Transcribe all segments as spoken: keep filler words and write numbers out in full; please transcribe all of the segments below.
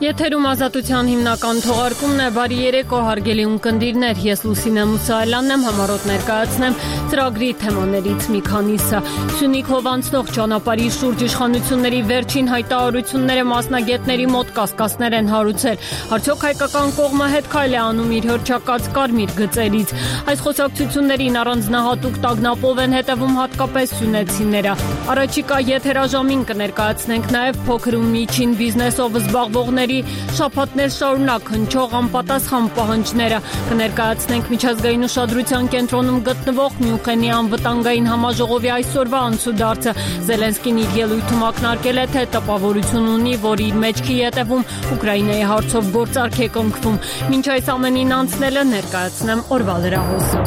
Եթերում ազատության հիմնական թողարկումն է, բարի երեկո հարգելի ունկնդիրներ, ես Լուսինե Մուսայելյանն եմ, համառոտ ներկայացնեմ ծրագրի թեմաներից մի քանիսը։ Սյունիք հովանցնող ճանապարհի շուրջ իշխանությունների վերջին հայտարարությունները մասնագետների մոտ կասկածներ են հարուցել։ Արդյոք հայկական կողմը հետ քայլ է անում իր հռչակած կարմիր գծերից։ Այս խոսակցություններին առանձնահատուկ տագնապով են հետևում հատկապես սյունեցիները։ Առաջիկա եթերաժամին կներկայացնենք նաև փոքր ու միջին բիզնեսով զբաղվողների շաբաթներ շարունակ հնչող անպատասխան պահանջները, կներկայացնենք միջազգային ուշադրության կենտրոնում գտնվող Մյունխենի անվտանգային համաժողովի այսօրվա անցուդարձը։ Զելենսկին իր ելույթում ակնարկել է, թե տպավորություն ունի, որ իր մեջքի ետևում Ուկրաինայի հարցով գործարք է կնքվում։ Մինչ այս ամենին անցնելը ներկայացնեմ օրվա լրահոսը։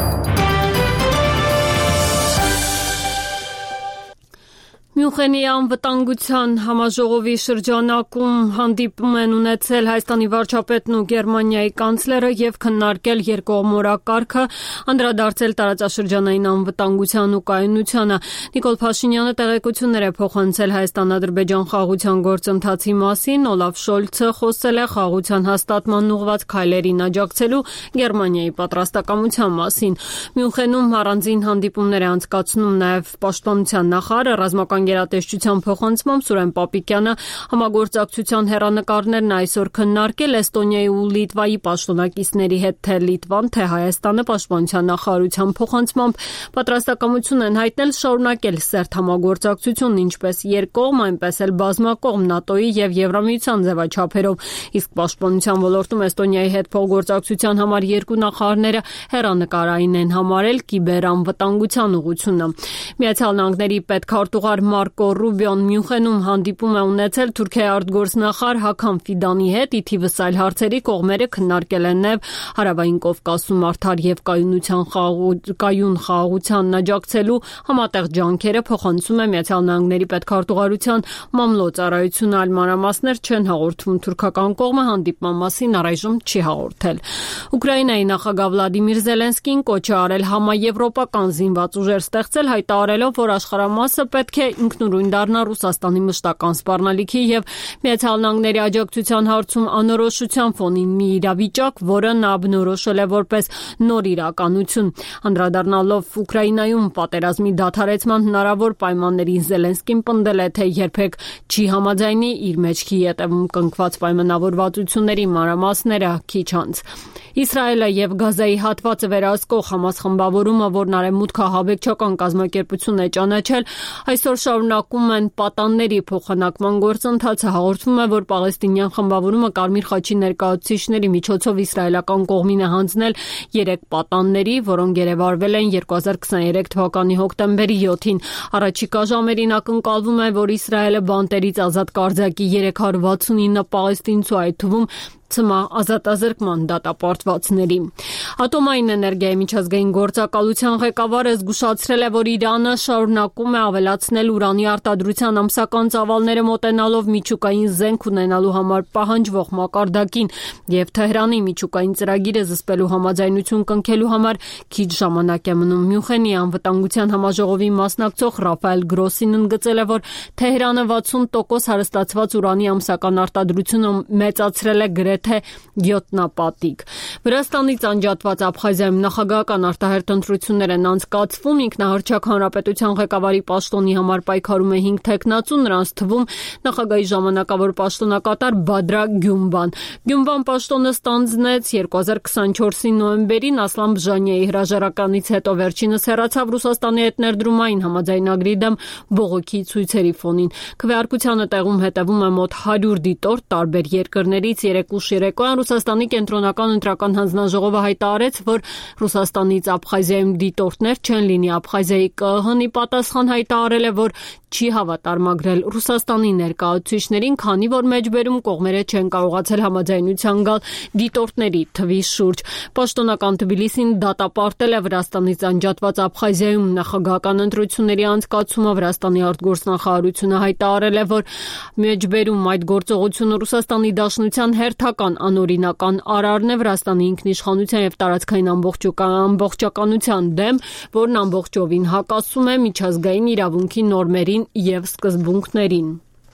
Մյունխենի անվտանգության համաժողովի շրջանակում հանդիպում են ունեցել Հայաստանի վարչապետն ու Գերմանիայի կանցլերը եւ քննարկել երկկողմորակարգը, անդրադարձել տարածաշրջանային անվտանգության ու կայունությանը։ Նիկոլ Փաշինյանը տեղեկություններ է փոխանցել Հայաստան-Ադրբեջան խաղաղության գործընթացի մասին, Օլաֆ Շոլցը խոսել է խաղաղության հաստատման ուղղված քայլերին աջակցելու Գերմանիայի պատրաստակամության մասին։ Մյունխենում առանձին հանդիպումներ է անցկացնում նաեւ պաշտպանության նախարարը, ռազմական գերատեսչության փոխանցմամբ Սուրեն Պապիկյանը համագործակցության հեռանկարներն այսօր քննարկել Էստոնիայի ու Լիտվայի պաշտոնակիցների հետ, թե Լիտվան, թե Հայաստանը պաշտպանության նախարարության փոխանցմամբ պատրաստակամություն են հայտնել շարունակել սերտ համագործակցությունն ինչպես երկկողմ, այնպես էլ բազմակողմ ՆԱՏՕ-ի եւ Եվրամիության ձևաչափերով, իսկ պաշտպանության ոլորտում Էստոնիայի հետ փոխգործակցության համար երկու նախարարները հեռանկարային են համարել կիբերանվտանգության ուղղությունը։ Միացյալ Նահանգների պետքարտուղար Մարկո Ռուբիոն Մյունխենում հանդիպում է ունեցել Թուրքիայի արտգործնախարար Հական Ֆիդանի հետ, ի թիվս այլ հարցերի կողմերը քննարկել են նաև Հարավային Կովկասում արդար եւ կայունության կայուն խաղաղությանն աջակցելու համատեղ ջանքերը, փոխանցում է Միացյալ Նահանգների պետքարտուղարության մամլոյ-ծառայությունը, այլ մանրամասներ չեն հաղորդվում։ Թուրքական կողմը հանդիպման մասին առայժմ չի հաղորդել։ Ուկրաինայի նախագահ Վլադիմիր Զելենսկին կոչ է արել համաեվրոպական զինված ուժեր ստեղծել, հայտարարելով, որ աշխարհամասը պետք է ինքնուրույն դառնա Ռուսաստանի մշտական սպառնալիքի եւ Միացյալ Նահանգների աջակցության հարցում անորոշության ֆոնին մի իրավիճակ, որը նա բնորոշել է որպես նոր իրականություն։ Անդրադառնալով Ուկրաինայում պատերազմի դադարեցման հնարավոր պայմաններին, Զելենսկին պնդել է, թե երբեք չի համաձայնի իր մեջքի ետևում կնքված պայմանավորվածությունների մանրամասները քիչ անց։ Իսրայելը եւ Գազայի հատվածը վերահսկող Համաս խմբավորումը, որն արևմուտքահաբեկչական կազմակերպություն է ճանաչել, այսօր շարունակում են պատանների փոխանակման գործընթացը։ Հաղորդվում է, որ պաղեստինյան խմբավորումը Կարմիր խաչի ներկայացուցիչների միջոցով իսրայելական կողմին է հանձնել երեք պատանների, որոնք գերեվարվել են երկու հազար քսաներեք թվականի հոկտեմբերի յոթին։ Առաջիկա ժամերին ակնկալվում է, որ Իսրայելը բանտերից ազատ կարձակի երեք հարյուր վաթսունինը պաղեստինցու, այդ թվում ցմահ ազատազրկման դատապարտվածների։ Ատոմային էներգիայի միջազգային գործակալության ղեկավարը զգուշացրել է, որ Իրանը շարունակում է ավելացնել ուրանի արտադրության ամսական ծավալները մոտենալով միջուկային զենք ունենալու համար պահանջվող մակարդակին եւ Թեհրանի միջուկային ծրագիրը զսպելու համաձայնություն կնքելու համար քիչ ժամանակ է մնում։ Մյունխենի անվտանգության համաժողովի մասնակցող Ռաֆայել Գրոսին ընդգծել է, որ Թեհրանը վաթսուն տոկոս հարստացված ուրանի ամսական արտադրությունը մեծացրել է գրեթե թե յոթնապատիկ։ Վրաստանից անջատված Աբխազիայում նախագահական արտահերթ ընտրություններ են անցկացվում, ինքնահռչակ հանրապետության ղեկավարի պաշտոնի համար պայքարում է հինգ թեկնածու, նրանց թվում նախագահի ժամանակավոր պաշտոնակատար Բադրա Գյումբան։ Գյումբան պաշտոնը ստանձնեց երկու հազար քսանչորսի նոյեմբերին Ասլան Բժանիայի հրաժարականից հետո, վերջինս հեռացավ Ռուսաստանի հետ ներդրումային համաձայնագրի դեմ բողոքի ցույցերի ֆոնին։ Քվեարկությանը տեղում հետևում է մոտ հարյուր դիտորդ տարբեր երկրներից։ Երեկո երեկոյան Ռուսաստանի կենտրոնական ընտրական հանձնաժողովը հայտարարեց, որ Ռուսաստանից Աբխազիայում դիտորդներ չեն լինի։ Աբխազիայի ԿԸՀ-ի պատասխան հայտարարել է, որ չի հավատարմագրել Ռուսաստանի ներկայացուցիչներին, քանի որ մեջբերում կողմերը չեն կարողացել համաձայնության գալ դիտորդների թվի շուրջ։ Պաշտոնական Թբիլիսին դատապարտել է Վրաստանից անջատված Աբխազիայում նախագահական ընտրությունների անցկացումը։ Վրաստանի արտգործնախարարությունը հայտարարել է, որ մեջբերում այդ գործողությունը Ռուսաստանի Դաշնության հերթական անօրինական արարն է Վրաստանի ինքնիշխանության եւ տարածքային ամբողջականության դեմ, որն ամբողջովին հակասում է միջազգային իրավունքի նորմերին եւ սկզբունքներին։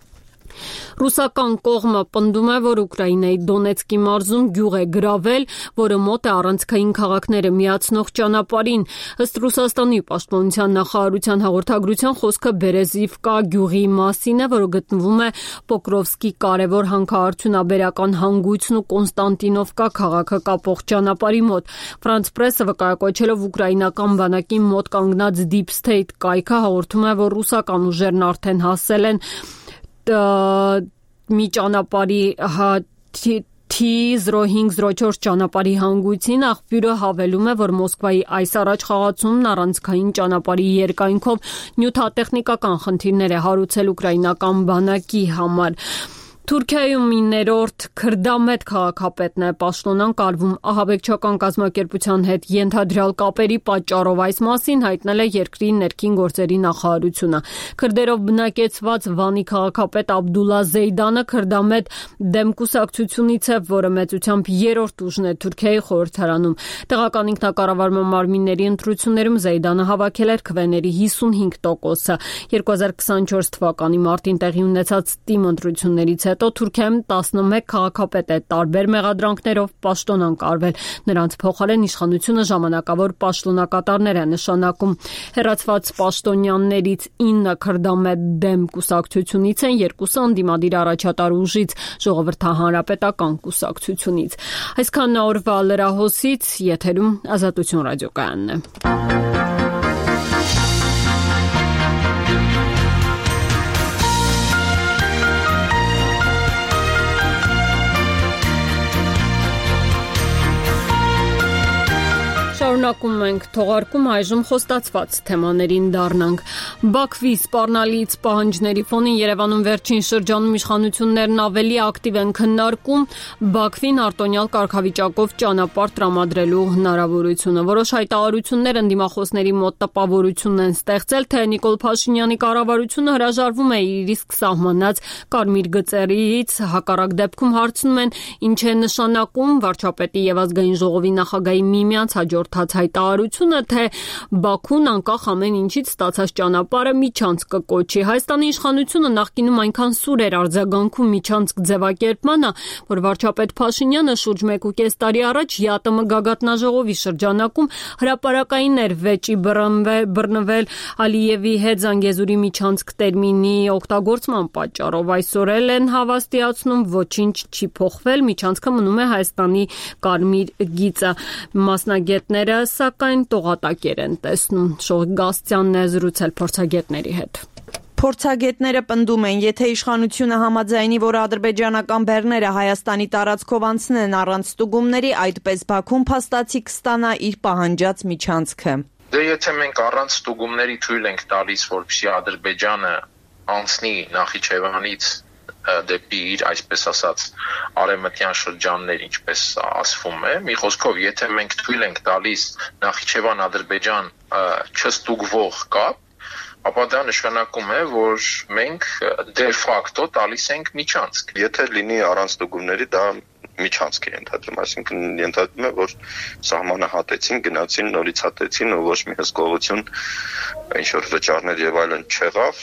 Ռուսական կողմը պնդում է, որ Ուկրաինայի Դոնեցկի մարզում գյուղ է գրավել, որը մոտ է առանցքային քաղաքները միացնող ճանապարհին։ Ըստ Ռուսաստանի պաշտպանության նախարարության հաղորդագրության խոսքը Բերեզիվկա գյուղի մասին է, որը գտնվում է Պոկրովսկի կարևոր հանքարդյունաբերական հանգույցն ու Կոնստանտինովկա քաղաքը կապող ճանապարհի մոտ։ France Press-ը վկայակոչելով ուկրաինական բանակի մոտ կանգնած Deep State կայքը հաղորդում է, որ ռուսական ուժերն արդեն հասել են մի ճանապարհի T զրո հինգ զրո չորս ճանապարհի հանգույցին աղբյուրը հավելում է, որ Մոսկվայի այս առաջ խաղացումն առանցքային ճանապարհի երկայնքով նյութատեխնիկական խնդիրներ է հարուցել ուկրաինական բանակի համար։ Թուրքիայում մի ներորդ քրդամետ քաղաքապետն է պաշտոնան կալվում ահաբեկչական կազմակերպության հետ ենթադրյալ կապերի պատճառով այս մասին հայտնել է երկրի ներքին գործերի նախարարությունը։ Քրդերով բնակեցված Վանի քաղաքապետ Աբդուլլա Զեյդանը քրդամետ դեմ կուսակցությունից է, որը մեծությամբ երրորդ ուժն է Թուրքիայի խորհրդարանում։ Տեղական ինքնակառավարման մարմինների ընտրություններում Զեյդանը հավաքել էր քվեների հիսունհինգ տոկոսը։ երկու հազար քսանչորս թվականի մարտին տեղի ունեցած ՏԻՄ ընտրություններից հետո Թուրքիայում տասնմեկ քաղաքապետ է տարբեր մեղադրանքներով պաշտոնան կալվել։ Նրանց փոխարեն իշխանությունը ժամանակավոր պաշտոնակատարներ է նշանակում։ Հեռացված պաշտոնյաներից ինը քրդամետ դեմ կուսակցությունից են, երկուսը ընդդիմադիր առաջատար ուժից, ժողովրդահանրապետական կուսակցությունից։ Այսքանն օրվա լրահոսից, եթերում Ազատություն ռադիոկայանն է։ Շարունակում ենք թողարկում այժմ խոստացված թեմաներին դառնանք։ Բաքվի սպառնալից պահանջների ֆոնին Երևանում վերջին շրջանում իշխանություններն ավելի ակտիվ են քննարկում Բաքվին արտոնյալ կարգավիճակով ճանապարհ տրամադրելու հնարավորությունը։ Որոշ հայտարարություններ ընդդիմախոսների մոտ տպավորություն են ստեղծել, թե Նիկոլ Փաշինյանի կառավարությունը հրաժարվում է իր իսկ սահմանած կարմիր գծերից, հակառակ դեպքում հարցնում են, ինչ է նշանակում վարչապետի եւ ազգային ժողովի նախագահի միմյանց հաջորդած հայտարարությունը, թե Բաքուն անկախ ամեն ինչից ստացած ճանապարհը միջանցք կկոչի։ Հայաստանի իշխանությունը նախկինում այնքան սուր էր արձագանքում միջանցք ձևակերպմանը, որ վարչապետ Փաշինյանը շուրջ մեկ ու կես տարի առաջ ԵԱՏՄ գագաթնաժողովի շրջանակում հրապարակային էր վեճի բռնվել Ալիևի հետ Զանգեզուրի միջանցք տերմինի օգտագործման պատճառով։ Այսօր էլ են հավաստիացնում, ոչինչ չի փոխվել, միջանցքը մնում է Հայաստանի կարմիր գիծը։ Մասնագետները սակայն տողատակեր են տեսնում։ Շողիկ Գասցյանն է զրուցել փորձագետների հետ։ Փորձագետները պնդում են, եթե իշխանությունը համաձայնի, որ ադրբեջանական բեռները Հայաստանի տարածքով անցնեն առանց ստուգումների, այդպես Բաքուն փաստացի կստանա իր պահանջած միջանցքը։ Դե եթե մենք առանց ստուգումների թույլ ենք տալիս, որպեսզի Ադրբեջանը անցնի Նախիջևանից դեպի իր, այսպես ասած, արևմտյան շրջաններ, ինչպես ասվում է, մի խոսքով, եթե մենք թույլ ենք տալիս Նախիջևան-Ադրբեջան չստուգվող կապ, ապա դա նշանակում է, որ մենք դե ֆակտո տալիս ենք միջանցք։ Եթե լինի առանց ստուգումների, դա միջանցք է ենթադրում, այսինքն ենթադրում է, որ սահմանը հատեցին, գնացին, նորից հատեցին ու ոչ մի հսկողություն, ինչ որ վճարներ եւ այլն չեղավ,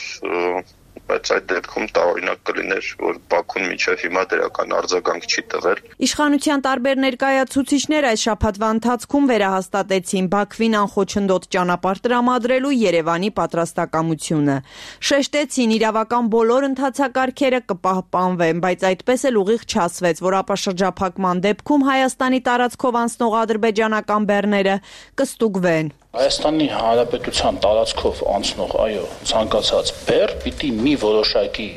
բայց այդ դեպքում տարօրինակ կլիներ, որ Բաքուն մինչև հիմա դրական արձագանք չի տվել։ Իշխանության տարբեր ներկայացուցիչներ այս շաբաթվա ընթացքում վերահաստատեցին Բաքվին անխոչնդոտ ճանապարհ տրամադրելու Երևանի պատրաստակամությունը։ Շեշտեցին, իրավական բոլոր ընթացակարգերը կպահպանվեն, բայց այդպես էլ ուղիղ չասվեց, որ ապաշրջափակման դեպքում Հայաստանի տարածքով անցնող ադրբեջանական բեռները կստուգվեն։ Հայաստանի Հանրապետության տարածքով անցնող, այո, ցանկացած բեռ պիտի մի որոշակի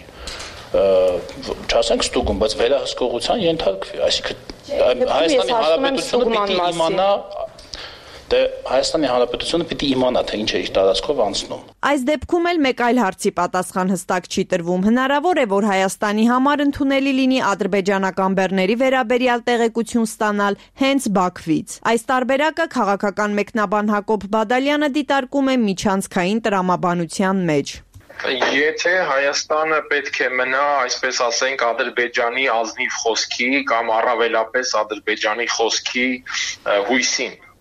չասենք ստուգում, բայց վերահսկողության ենթարկվի, այսինքն Հայաստանի Հանրապետությունը պիտի իմանա Դե Հայաստանի Հանրապետությունը պիտի իմանա, թե ինչ է իր տարածքով անցնում։ Այս դեպքում էլ մեկ այլ հարցի պատասխան հստակ չի տրվում։ Հնարավոր է, որ Հայաստանի համար ընդունելի լինի ադրբեջանական բեռների վերաբերյալ տեղեկություն ստանալ հենց Բաքվից։ Այս տարբերակը քաղաքական մեկնաբան Հակոբ Բադալյանը դիտարկում է միջանցքային տրամաբանության մեջ։ Եթե Հայաստանը պետք է մնա, այսպես ասենք, Ադրբեջանի ազնիվ խոսքի կամ առավելապես Ադրբեջանի խոսքի հույսին,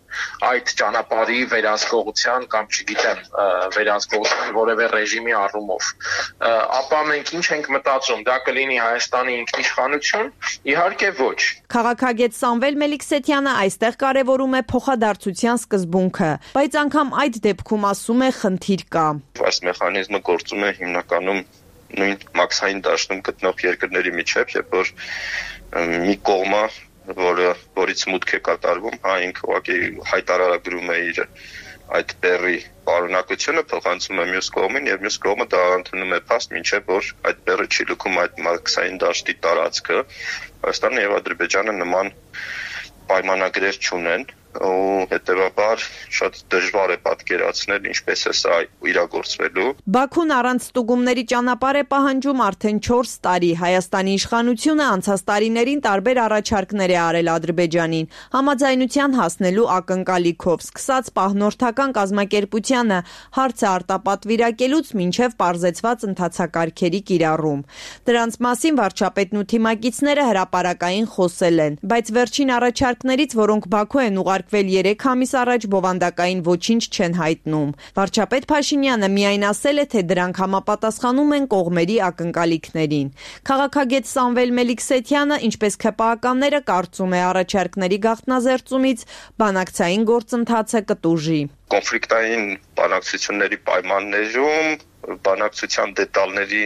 այդ ճանապարհի վերահսկողության կամ չգիտեմ վերահսկողության որևէ ռեժիմի առումով, ապա մենք ինչ ենք մտածում, դա կլինի Հայաստանի ինքնիշխանություն, իհարկե ոչ։ Քաղաքագետ Սամվել Մելիքսեթյանը այստեղ կարևորում է փոխադարձության սկզբունքը, բայց անգամ այդ դեպքում ասում է խնդիր կա։ Այս մեխանիզմը գործում է հիմնականում նույն մաքսային դաշտում գտնող երկրների միջև, երբ որ մի կողմը, որը որից մուտք է կատարվում, հա ինքը ուղղակի հայտարարագրում է իր այդ բեռի պարունակությունը, փոխանցում է մյուս կողմին եւ մյուս կողմը դա ընդունում է փաստ, մինչեւ որ այդ բեռը չի լքում այդ մաքսային դաշտի տարածքը։ Հայաստանը եւ Ադրբեջանը նման պայմանագրեր չունեն ու հետեւաբար շատ դժվար է պատկերացնել ինչպես է սա իրագործվելու։ Բաքուն առանց ստուգումների ճանապարհ է պահանջում արդեն չորս տարի։ Հայաստանի իշխանությունը անցած տարիներին տարբեր առաջարկներ է արել Ադրբեջանին համաձայնության հասնելու ակնկալիքով, սկսած պահնորդական կազմակերպությանը հարցը արտապատվիրակելուց մինչև պարզեցված ընթացակարգերի կիրառում։ Դրանց մասին վարչապետն ու թիմակիցները հրապարակային խոսել են, բայց վերջին առաջարկներից, որոնք Բաքու են ուղարկվել երեք ամիս առաջ, բովանդակային ոչինչ չեն հայտնում։ Վարչապետ Փաշինյանը միայն ասել է, թե դրանք համապատասխանում են կողմերի ակնկալիքներին։ Քաղաքագետ Սամվել Մելիքսեթյանը, ինչպես ՔՊԱ-ականները, կարծում է առաջարկների գաղտնազերծումից բանակցային գործընթացը կտուժի։ Կոնֆլիկտային բանակցությունների պայմաններում բանակցության դետալների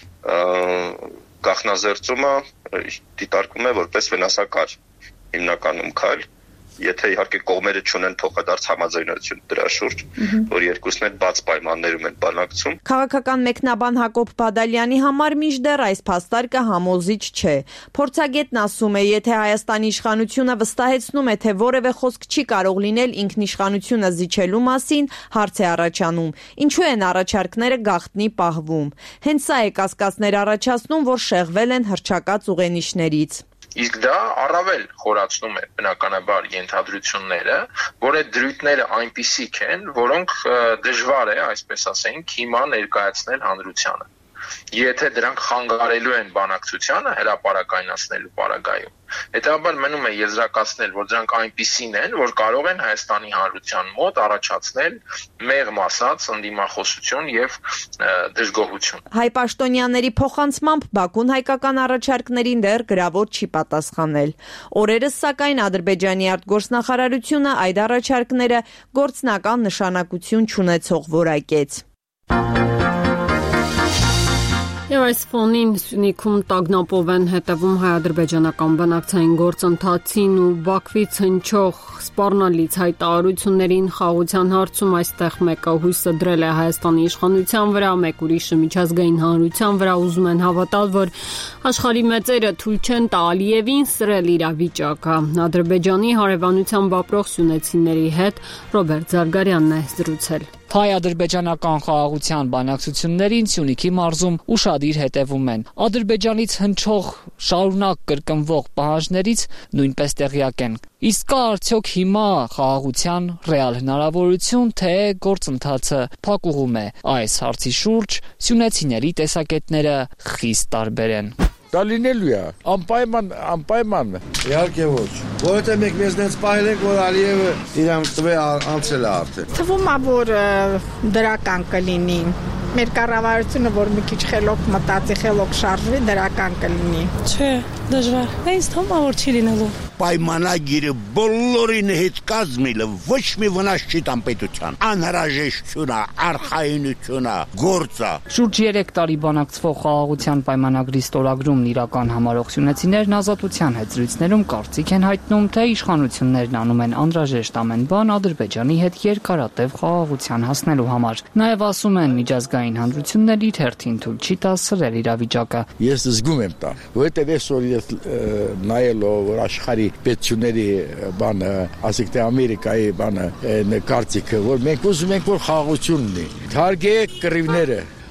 գաղտնազերծումը դիտարկվում է որպես վնասակար հիմնականում քայլ, եթե իհարկե կողմերը չունեն փոխադարձ համաձայնություն դրա շուրջ, որ երկուսն էլ բաց պայմաններում են բանակցում։ Քաղաքական մեկնաբան Հակոբ Բադալյանի համար մինչդեռ այս փաստարկը համոզիչ չէ։ Փորձագետն ասում է, եթե Հայաստանի իշխանությունը վստահեցնում է, թե որևէ խոսք չի կարող լինել ինքնիշխանությունը զիջելու մասին, հարց է առաջանում. ինչու են առաջարկները գաղտնի պահվում։ Հենց սա է կասկածներ առաջացնում, որ շեղվել են հռչակած ուղենիշներից։ Իսկ դա առավել խորացնում է բնականաբար ենթադրությունները, որ այդ դրույթները այնպիսիք են, որոնք դժվար է, այսպես ասենք, հիմա ներկայացնել հանրությանը։ Եթե դրանք խանգարելու են բանակցությանը հրապարակայնացնելու պարագայում, հետեւաբար մնում է եզրակացնել, որ դրանք այնպիսին են, որ կարող են Հայաստանի Հանրության մոտ առաջացնել մեղմ ասած ընդդիմախոսություն եւ դժգոհություն։ Հայ պաշտոնյաների փոխանցմամբ Բաքուն հայկական առաջարկներին դեռ գրավոր չի պատասխանել։ Օրերս սակայն Ադրբեջանի արտգործնախարարությունը այդ առաջարկները գործնական նշանակություն չունեցող որակեց։ Եվ այս ֆոնին Սյունիքում տագնապով են հետևում հայ-ադրբեջանական բանակցային գործընթացին ու Բաքվից հնչող սպառնալից հայտարարություններին խաղաղության հարցում այստեղ մեկը հույսը դրել է Հայաստանի իշխանության վրա, մեկ ուրիշը միջազգային հանրության վրա, ուզում են հավատալ, որ աշխարհի մեծերը թույլ չեն տա Ալիևին սրել իրավիճակը։ Ադրբեջանի հարևանությամբ ապրող սյունեցիների հետ Ռոբերտ Զարգարյանն է զրուցել։ Հայ-ադրբեջանական խաղաղության բանակցություններին Սյունիքի մարզում ուշադիր հետևում են։ Ադրբեջանից հնչող շարունակ կրկնվող պահանջներից նույնպես տեղյակ են։ Իսկ կա արդյոք հիմա խաղաղության ռեալ հնարավորություն, թե գործընթացը փակուղում է։ Այս հարցի շուրջ սյունեցիների տեսակետները խիստ տարբեր են։ Դա լինելու է, անպայման, անպայման։ Իհարկե ոչ։ Որովհետև մենք մեզ դենց պահել ենք, որ Ալիևը իրան տվե անցել է արդեն։ Թվում է, որ դրական կլինի։ Մեր կառավարությունը, որ մի քիչ խելոք մտածի, խելոք շարժվի, դրական կլինի։ Չէ, դժվար։ Ինձ թվում է, որ չի լինելու։ Պայմանագիրը բոլորին հետ կազմելը ոչ մի վնաս չի տան պետության։ Անհրաժեշտություն է, արխայինություն է, գործ է։ Շուրջ երեք տարի բանակցվող խաղաղության պայմանագրի ստորագրումն իրական համարող սյունեցիներն Ազատության հետ զրույցներում կարծիք են հայտնում, թե իշխանություններն անում են անհրաժեշտ ամեն բան Ադրբեջանի հետ երկարատև խաղաղության հասնելու համար։ Նաև ասում են միջազգային հանրություններ իր հերթին թույլ չի տա սրել իրավիճակը։ Ես զգում եմ դա, որովհետև այսօր նայելով որ աշխարհի պետությունների բանը, ասենք թե Ամերիկայի բանը, կարծիքը, որ մենք ուզում ենք որ խաղաղություն լինի։ Թարգեք կռիվները,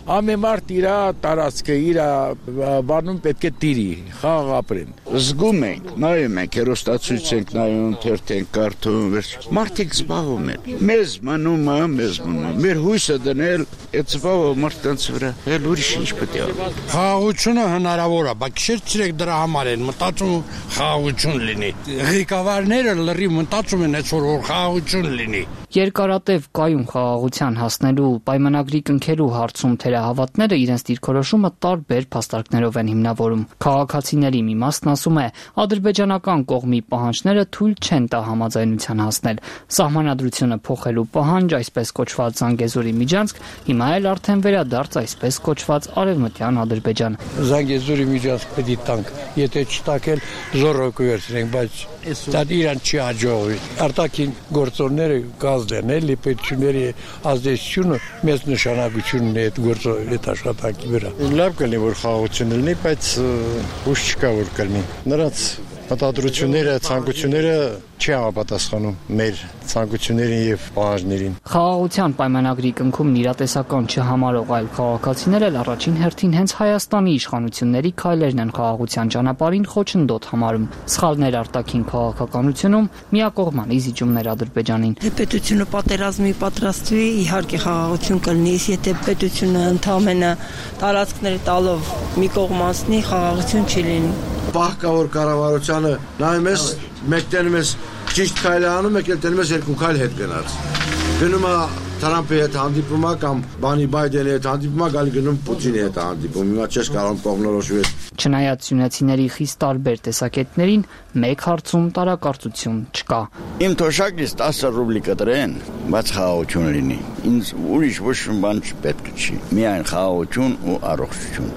Ամեն մարդ իր տարածքը, իր բանում պետք է տիրի, խաղ ապրեն։ Զգում ենք, նայում ենք, հեռուստացույց ենք նայում, թերթ ենք կարդում, մարդիկ զբաղվում են։ Մեզ մնում է, մեզ մնում։ Մեր հույսը դնել այդ զբաղը մարդկանց վրա։ Էլ ուրիշ ինչ պետք է անել։ Խաղաղությունը հնարավոր է, բայց չէ՞ ցրեք դրա համար են մտածում խաղաղություն լինի։ Ղեկավարները լրիվ մտածում են այսօր որ խաղաղություն լինի։ Երկարատև կայուն խաղաղության հասնելու պայմանագրի կնքելու հարցում թերահավատները իրենց դիրքորոշումը տարբեր փաստարկներով են հիմնավորում։ Քաղաքացիների մի մասն ասում է, ադրբեջանական կողմի պահանջները թույլ չեն տա համաձայնության հասնել։ Սահմանադրությունը փոխելու պահանջ, այսպես կոչված Զանգեզուրի միջանցք, հիմա էլ արդեն վերադարձ այսպես կոչված Արևմտյան Ադրբեջան։ Զանգեզուրի միջանցք պետք է տանք, եթե չտակել զորը կվերցնենք, բայց դա իրան չի հաջողվի։ Արտաքին գործոնները կազդեն, էլի պետությունների ազդեցությունը մեծ նշանակություն ունի այդ գործը այդ աշխատանքի վրա։ Լավ կլինի որ խաղաղություն լինի, բայց ուշ չկա որ կլինի։ Նրանց մտադրությունները, ցանկությունները չի համապատասխանում մեր ցանկություններին եւ պահանջներին։ Խաղաղության պայմանագրի կնքումն իրատեսական չհամարող այլ քաղաքացիներ էլ առաջին հերթին հենց Հայաստանի իշխանությունների քայլերն են խաղաղության ճանապարհին խոչընդոտ համարում։ Սխալներ արտաքին քաղաքականությունում, միակողմանի զիջումներ Ադրբեջանին։ Եթե պետությունը պատերազմի պատրաստվի, իհարկե խաղաղություն կլինի, եթե պետությունը ընդամենը տարածքներ տալով մի կողմ անցնի, խաղաղություն չի լինի։ Պահկավոր կառավարությանը նայում ես, մեկ տենում ես ճիշտ քայլ անում, մեկ էլ տենում ես երկու քայլ հետ գնաց։ Գնում է Թրամփի հետ հանդիպում է կամ բանի Բայդենի հետ հանդիպում է, գալի գնում Պուտինի հետ հանդիպում։ Հիմա չես կարող կողմնորոշվել։ Չնայած սյունեցիների խիստ տարբեր տեսակետներին, մեկ հարցում տարակարծություն չկա։ Իմ թոշակից տասը ռուբլի կտրեն, բայց խաղաղություն լինի։ Ինձ ուրիշ ոչ մի բան չպետք չի։ Միայն խաղաղություն ու առողջություն։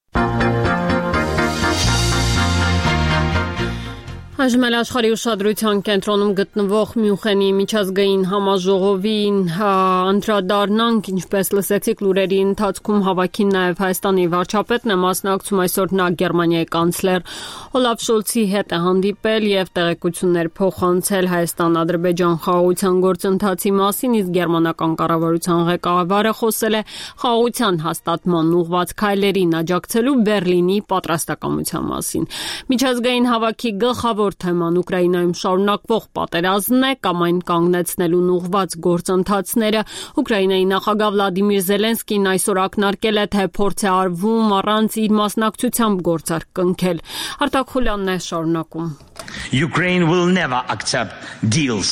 Այժմ էլ աշխարհի ուշադրության կենտրոնում գտնվող Մյունխենի միջազգային համաժողովին անդրադառնանք, ինչպես լսեցիք լուրերի ընթացքում հավաքին նաև Հայաստանի վարչապետն է մասնակցում այսօր նա Գերմանիայի կանցլեր Օլաֆ Շոլցի հետ է հանդիպել եւ տեղեկություններ փոխանցել Հայաստան-Ադրբեջան խաղաղության գործընթացի մասին, իսկ գերմանական կառավարության ղեկավարը խոսել է խաղաղության հաստատման ուղղված քայլերին աջակցելու Բերլինի պատրաստակամության մասին։ Միջազգային հավաքի գլխավոր թեման Ուկրաինայում շարունակվող պատերազմն է կամ այն կանգնեցնելուն ուղղված գործընթացները։ Ուկրաինայի նախագահ Վլադիմիր Զելենսկին այսօր ակնարկել է, թե փորձ է արվում առանց իր մասնակցությամբ գործարք կնքել։ Արտակ Խուլյանն է շարունակում։ Ukraine will never accept deals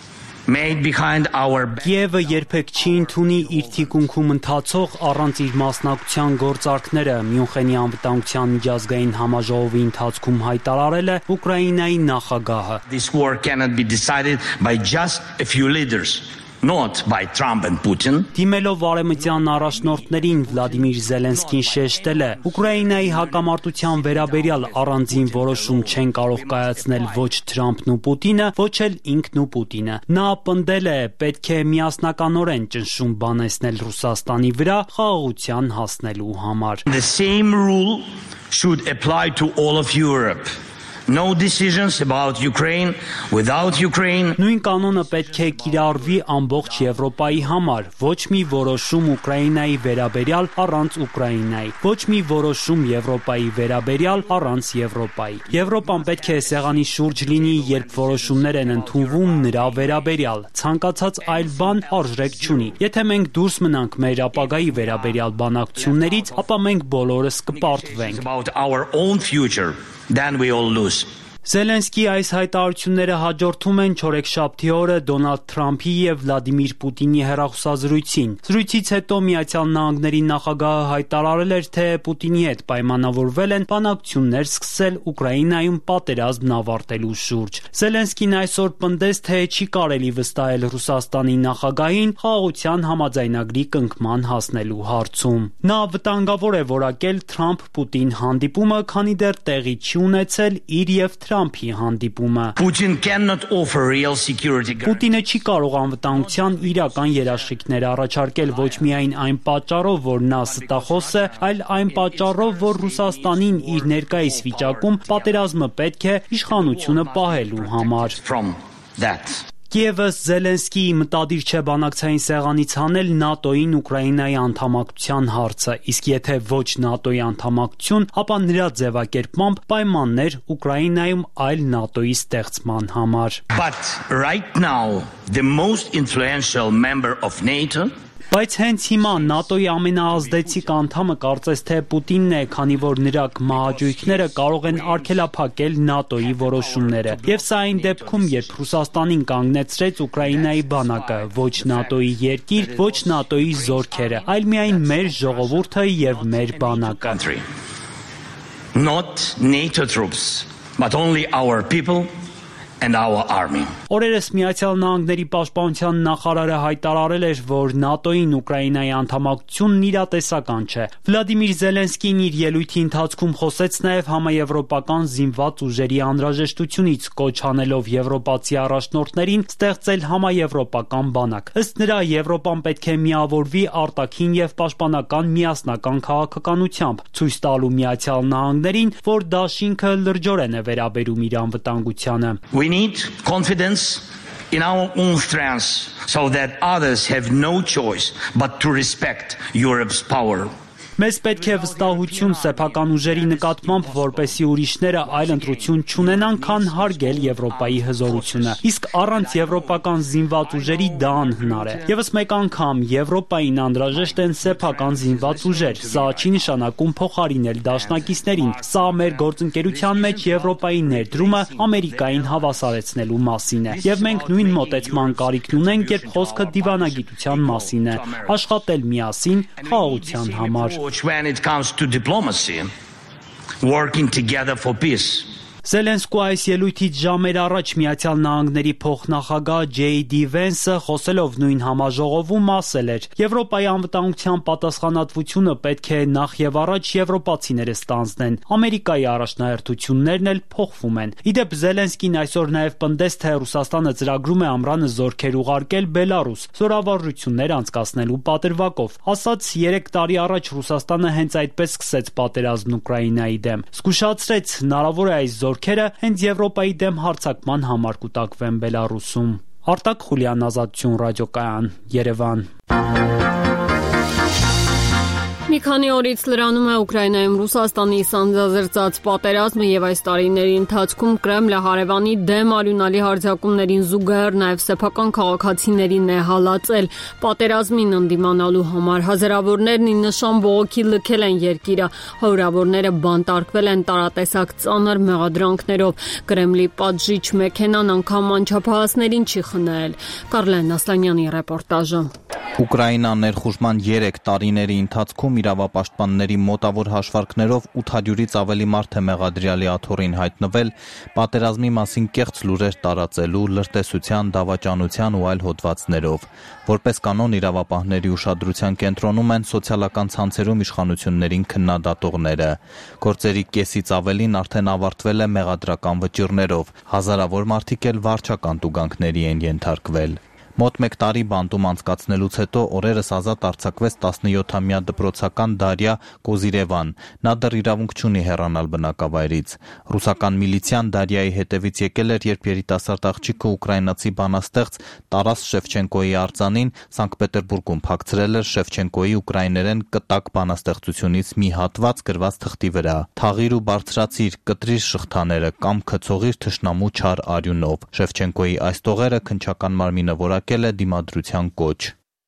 made behind our Կիևը երբեք չի ընդունի իր թիկունքում ընթացող առանց իր մասնակցության գործարքները, Մյունխենի անվտանգության միջազգային համաժողովի ընթացքում հայտարարել է Ուկրաինայի նախագահը։ This war cannot be decided by just a few leaders. Not by Trump and Putin. Դիմելով արևմտյան առաջնորդներին Վլադիմիր Զելենսկին շեշտել է. Ուկրաինայի հակամարտության վերաբերյալ առանձին որոշում չեն կարող կայացնել ոչ Թրամփն ու Պուտինը, ոչ էլ ինքն ու Պուտինը։ Նա պնդել է, պետք է միասնականորեն ճնշում բանեցնել Ռուսաստանի վրա խաղաղության հասնելու համար։ The same rule should apply to all of Europe. No decisions about Ukraine without Ukraine. Նույն կանոնը պետք է կիրառվի ամբողջ Եվրոպայի համար, ոչ մի որոշում Ուկրաինայի վերաբերյալ առանց Ուկրաինայի, ոչ մի որոշում Եվրոպայի վերաբերյալ առանց Եվրոպայի։ Եվրոպան պետք է սեղանի շուրջ լինի, երբ որոշումներ են ընդունվում նրա վերաբերյալ։ Ցանկացած այլ բան արժեք չունի։ Եթե մենք դուրս մնանք մեր ապագայի վերաբերյալ բանակցություններից, ապա մենք բոլորս կպարտվենք։ About our own future. Then we all lose. Զելենսկի այս հայտարարությունները հաջորդում են չորեքշաբթի օրը Դոնալդ Թրամփի եւ Վլադիմիր Պուտինի հեռախոսազրույցին։ Զրույցից հետո Միացյալ Նահանգների նախագահը հայտարարել էր, թե Պուտինի հետ պայմանավորվել են բանակցություններ սկսել Ուկրաինայում պատերազմն ավարտելու շուրջ։ Զելենսկին այսօր պնդեց, թե չի կարելի վստահել Ռուսաստանի նախագահին խաղաղության համաձայնագրի կնքման հասնելու հարցում։ Նա վտանգավոր է որակել Թրամփ-Պուտին հանդիպումը, քանի դեռ տեղի չի ունեցել իր եւ Թրամփի հանդիպումը։ Պուտինը չի կարող անվտանգության իրական երաշխիքներ առաջարկել ոչ միայն այն պատճառով, որ նա ստախոս է, այլ այն պատճառով, որ Ռուսաստանին իր ներկայիս վիճակում պատերազմը պետք է իշխանությունը պահելու համար։ Կիևը Զելենսկիի մտադիր չէ բանակցային սեղանից հանել ՆԱՏՕ-ին Ուկրաինայի անդամակցության հարցը, իսկ եթե ոչ ՆԱՏՕ-ի անդամակցություն, ապա նրա ձևակերպմամբ պայմաններ Ուկրաինայում այլ ՆԱՏՕ-ի ստեղծման համար. But right now the most influential member of NATO Բայց հենց հիմա ՆԱՏՕ-ի ամենաազդեցիկ անդամը կարծես թե Պուտինն է, քանի որ նրա մահաճույքները կարող են արգելափակել ՆԱՏՕ-ի որոշումները։ Եվ սա այն դեպքում, երբ Ռուսաստանին կանգնեցրեց Ուկրաինայի բանակը, ոչ ՆԱՏՕ-ի երկիր, ոչ ՆԱՏՕ-ի զորքերը, այլ միայն մեր ժողովուրդը եւ մեր բանակը։ Not NATO troops, but only our people and our army. Օրերս Միացյալ Նահանգների պաշտպանության նախարարը հայտարարել էր, որ ՆԱՏՕ-ին Ուկրաինայի անդամակցությունն իրատեսական չէ։ Վլադիմիր Զելենսկին իր ելույթի ընթացքում խոսեց նաև համաեվրոպական զինված ուժերի անհրաժեշտությունից, կոչ անելով եվրոպացի առաջնորդներին ստեղծել համաեվրոպական բանակ։ Ըստ նրա, Եվրոպան պետք է միավորվի արտաքին եւ պաշտպանական միասնական քաղաքականությամբ, ցույց տալու Միացյալ Նահանգներին, որ դաշինքը լրջորեն է վերաբերում իր անվտանգությանը։ We need confidence in our own strengths so that others have no choice but to respect Europe's power. Մեզ պետք է վստահություն սեփական ուժերի նկատմամբ, որպեսզի ուրիշները այլ ընտրություն չունենան, քան հարգել Եվրոպայի հզորությունը։ Իսկ առանց եվրոպական զինված ուժերի դա անհնար է։ Եվս մեկ անգամ Եվրոպային անհրաժեշտ են սեփական զինված ուժեր։ Սա չի նշանակում փոխարինել դաշնակիցներին։ Սա մեր գործընկերության մեջ Եվրոպայի ներդրումը Ամերիկային հավասարեցնելու մասին է։ Եվ մենք նույն մոտեցման կարիքն ունենք, երբ խոսքը դիվանագիտության մասին է։ Աշխատել միասին խաղաղության համար։ When it comes to diplomacy, working together for peace. Զելենսկու այս ելույթից ժամեր առաջ Միացյալ Նահանգների փոխնախագահ Ջեյ Դի Վենսը խոսելով նույն համաժողովում ասել էր. Եվրոպայի անվտանգության պատասխանատվությունը պետք է նախ եւ առաջ եվրոպացիները ստանձնեն։ Ամերիկայի առաջնահերթություններն էլ փոխվում են։ Իդեպ Զելենսկին այսօր նաեւ պնդեց, թե Ռուսաստանը ծրագրում է ամռանը զորքեր ուղարկել Բելարուս, զորավարժություններ անցկացնելու պատրվակով։ Ասաց երեք տարի առաջ Ռուսաստանը հենց այդպես սկսեց պատերազմն Ուկրաինայի դեմ։ Զգուշացրեց հնարավոր է այս զորքերը հենց Եվրոպայի դեմ հարձակման համար կուտակվեն Բելարուսում։ Արտակ Խուլյան, Ազատություն ռադիոկայան, Երևան։ Մի քանի օրից լրանում է Ուկրաինայում Ռուսաստանի սանձազերծած պատերազմը եւ այս տարիների ընթացքում Կրեմլը հարևանի դեմ արյունալի հարձակումներին զուգահեռ նաեւ սեփական քաղաքացիներին է հալածել պատերազմին ընդդիմանալու համար։ Հազարավորներն ի նշան բողոքի լքել են երկիրը, հարյուրավորները բանտարկվել են տարատեսակ ծանր մեղադրանքներով։ Կրեմլի պատժիչ մեքենան անգամ անչափահասներին չի խնայել։ Կարլեն Ասլանյանի ռեպորտաժը։ Ուկրաինա ներխուժման երեք տարիների ընթացքում իրավապաշտպանների մոտավոր հաշվարկներով ութ հարյուրից ավելի մարդ է մեղադրյալի աթոռին հայտնվել պատերազմի մասին կեղծ լուրեր տարածելու, լրտեսության, դավաճանության ու այլ հոդվածներով։ Որպես կանոն իրավապահների ուշադրության կենտրոնում են սոցիալական ցանցերում իշխանություններին քննադատողները։ Գործերի կեսից ավելին արդեն ավարտվել է մեղադրական վճիռներով, հազարավոր մարդիկ էլ վարչական տուգանքների են ենթարկվել։ Մոտ մեկ տարի բանտում անցկացնելուց հետո օրերս ազատ արձակվեց տասնյոթամյա դպրոցական Դարիա Կոզիրևան։ Նա դեռ իրավունք չունի հեռանալ բնակավայրից։ Ռուսական միլիցիան Դարիայի հետևից եկել էր, երբ երիտասարդ աղջիկը ուկրաինացի բանաստեղծ Տարաս Շևչենկոյի արձանին Սանկտ Պետերբուրգում փակցրել էր Շևչենկոյի ուկրաիներեն կտակ բանաստեղծությունից մի հատված գրված թղթի վրա. «Թաղիր ու բարձրացիր, կտրիր շղթաները կամ քցողիր թշնամու չար արյունով»։ Շևչենկոյի այս տողերը քննչական մարմինը որակել է դիմադրության կոչ։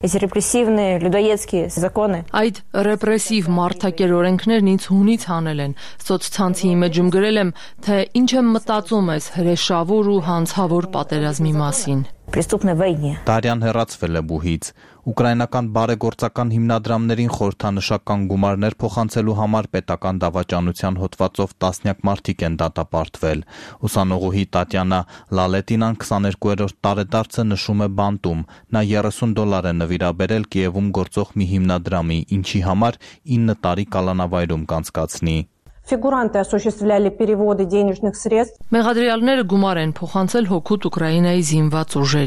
Այդ ռեպրեսիվ մարդակեր օրենքներն ինձ հունից հանել են։ Սոցցանցի մեջում գրել եմ, թե ինչ եմ մտածում ես հրեշավոր ու հանցավոր պատերազմի մասին։ Դարյան հեռացվել է բուհից։ Ուկրաինական բարեգործական հիմնադրամներին խորհրդանշական գումարներ փոխանցելու համար պետական դավաճանության հոդվածով տասնյակ մարդիկ են դատապարտվել։ Ուսանողուհի Տատյանա Լալետինան քսաներկուերորդ տարեդարձը նշում է բանտում։ Նա երեսուն դոլար է նվիրաբերել Կիևում գործող մի հիմնադրամի, ինչի համար ինը տարի կալանավայրում կանցկացնի։ Ֆիգուրանты осуществляли переводы денежных средств. Մեղադրյալները գումար են փոխանցել հօգուտ Ուկրաինայի զինված ուժերի։